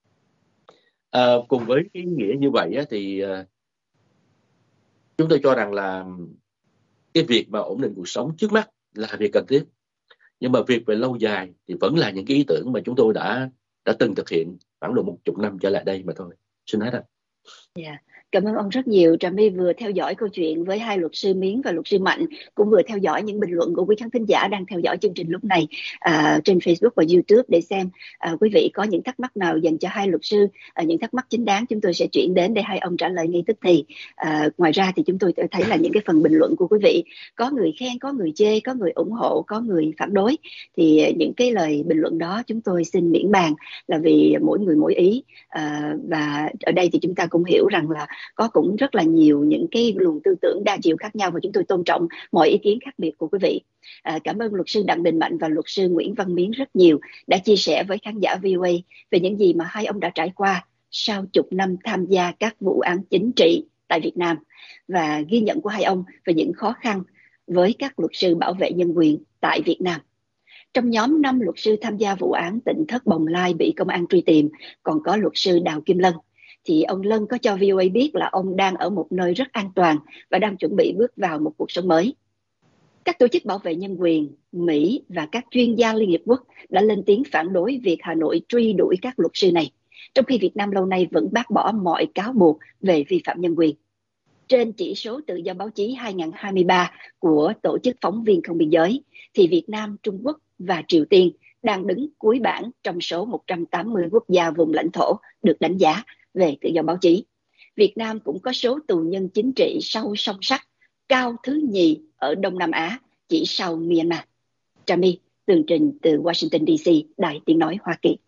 [SPEAKER 3] Cùng với cái nghĩa như vậy thì chúng tôi cho rằng là cái việc mà ổn định cuộc sống trước mắt là việc cần thiết, nhưng mà việc về lâu dài thì vẫn là những cái ý tưởng mà chúng tôi đã từng thực hiện khoảng độ 10 năm trở lại đây mà thôi. Xin hết ạ.
[SPEAKER 1] Yeah. Cảm ơn ông rất nhiều. Trà My vừa theo dõi câu chuyện với hai luật sư Miến và luật sư Mạnh, cũng vừa theo dõi những bình luận của quý khán thính giả đang theo dõi chương trình lúc này trên Facebook và YouTube để xem quý vị có những thắc mắc nào dành cho hai luật sư, những thắc mắc chính đáng chúng tôi sẽ chuyển đến để hai ông trả lời ngay tức thì. Ngoài ra thì chúng tôi thấy là những cái phần bình luận của quý vị có người khen, có người chê, có người ủng hộ, có người phản đối, thì những cái lời bình luận đó chúng tôi xin miễn bàn, là vì mỗi người mỗi ý, và ở đây thì chúng ta cũng hiểu rằng là có cũng rất là nhiều những cái luồng tư tưởng đa chiều khác nhau, và chúng tôi tôn trọng mọi ý kiến khác biệt của quý vị. Cảm ơn luật sư Đặng Đình Mạnh và luật sư Nguyễn Văn Miến rất nhiều đã chia sẻ với khán giả VOA về những gì mà hai ông đã trải qua sau chục năm tham gia các vụ án chính trị tại Việt Nam, và ghi nhận của hai ông về những khó khăn với các luật sư bảo vệ nhân quyền tại Việt Nam. Trong nhóm 5 luật sư tham gia vụ án Tỉnh Thất Bồng Lai bị công an truy tìm còn có luật sư Đào Kim Lân. Thì ông Lân có cho VOA biết là ông đang ở một nơi rất an toàn và đang chuẩn bị bước vào một cuộc sống mới. Các tổ chức bảo vệ nhân quyền, Mỹ và các chuyên gia Liên Hiệp Quốc đã lên tiếng phản đối việc Hà Nội truy đuổi các luật sư này, trong khi Việt Nam lâu nay vẫn bác bỏ mọi cáo buộc về vi phạm nhân quyền. Trên chỉ số tự do báo chí 2023 của Tổ chức Phóng viên Không Biên Giới, thì Việt Nam, Trung Quốc và Triều Tiên đang đứng cuối bảng trong số 180 quốc gia vùng lãnh thổ được đánh giá về tự do báo chí. Việt Nam cũng có số tù nhân chính trị sâu song sắt cao thứ nhì ở Đông Nam Á, chỉ sau Myanmar. Trà My, tường trình từ Washington DC, Đài Tiếng Nói Hoa Kỳ.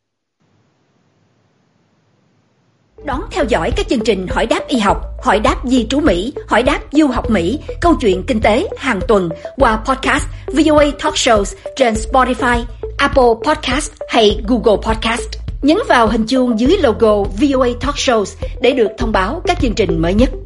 [SPEAKER 4] Đón theo dõi các chương trình Hỏi đáp y học, Hỏi đáp di trú Mỹ, Hỏi đáp du học Mỹ, Câu chuyện kinh tế hàng tuần qua podcast VOA Talk Shows trên Spotify, Apple Podcast hay Google Podcast. Nhấn vào hình chuông dưới logo VOA Talk Shows để được thông báo các chương trình mới nhất.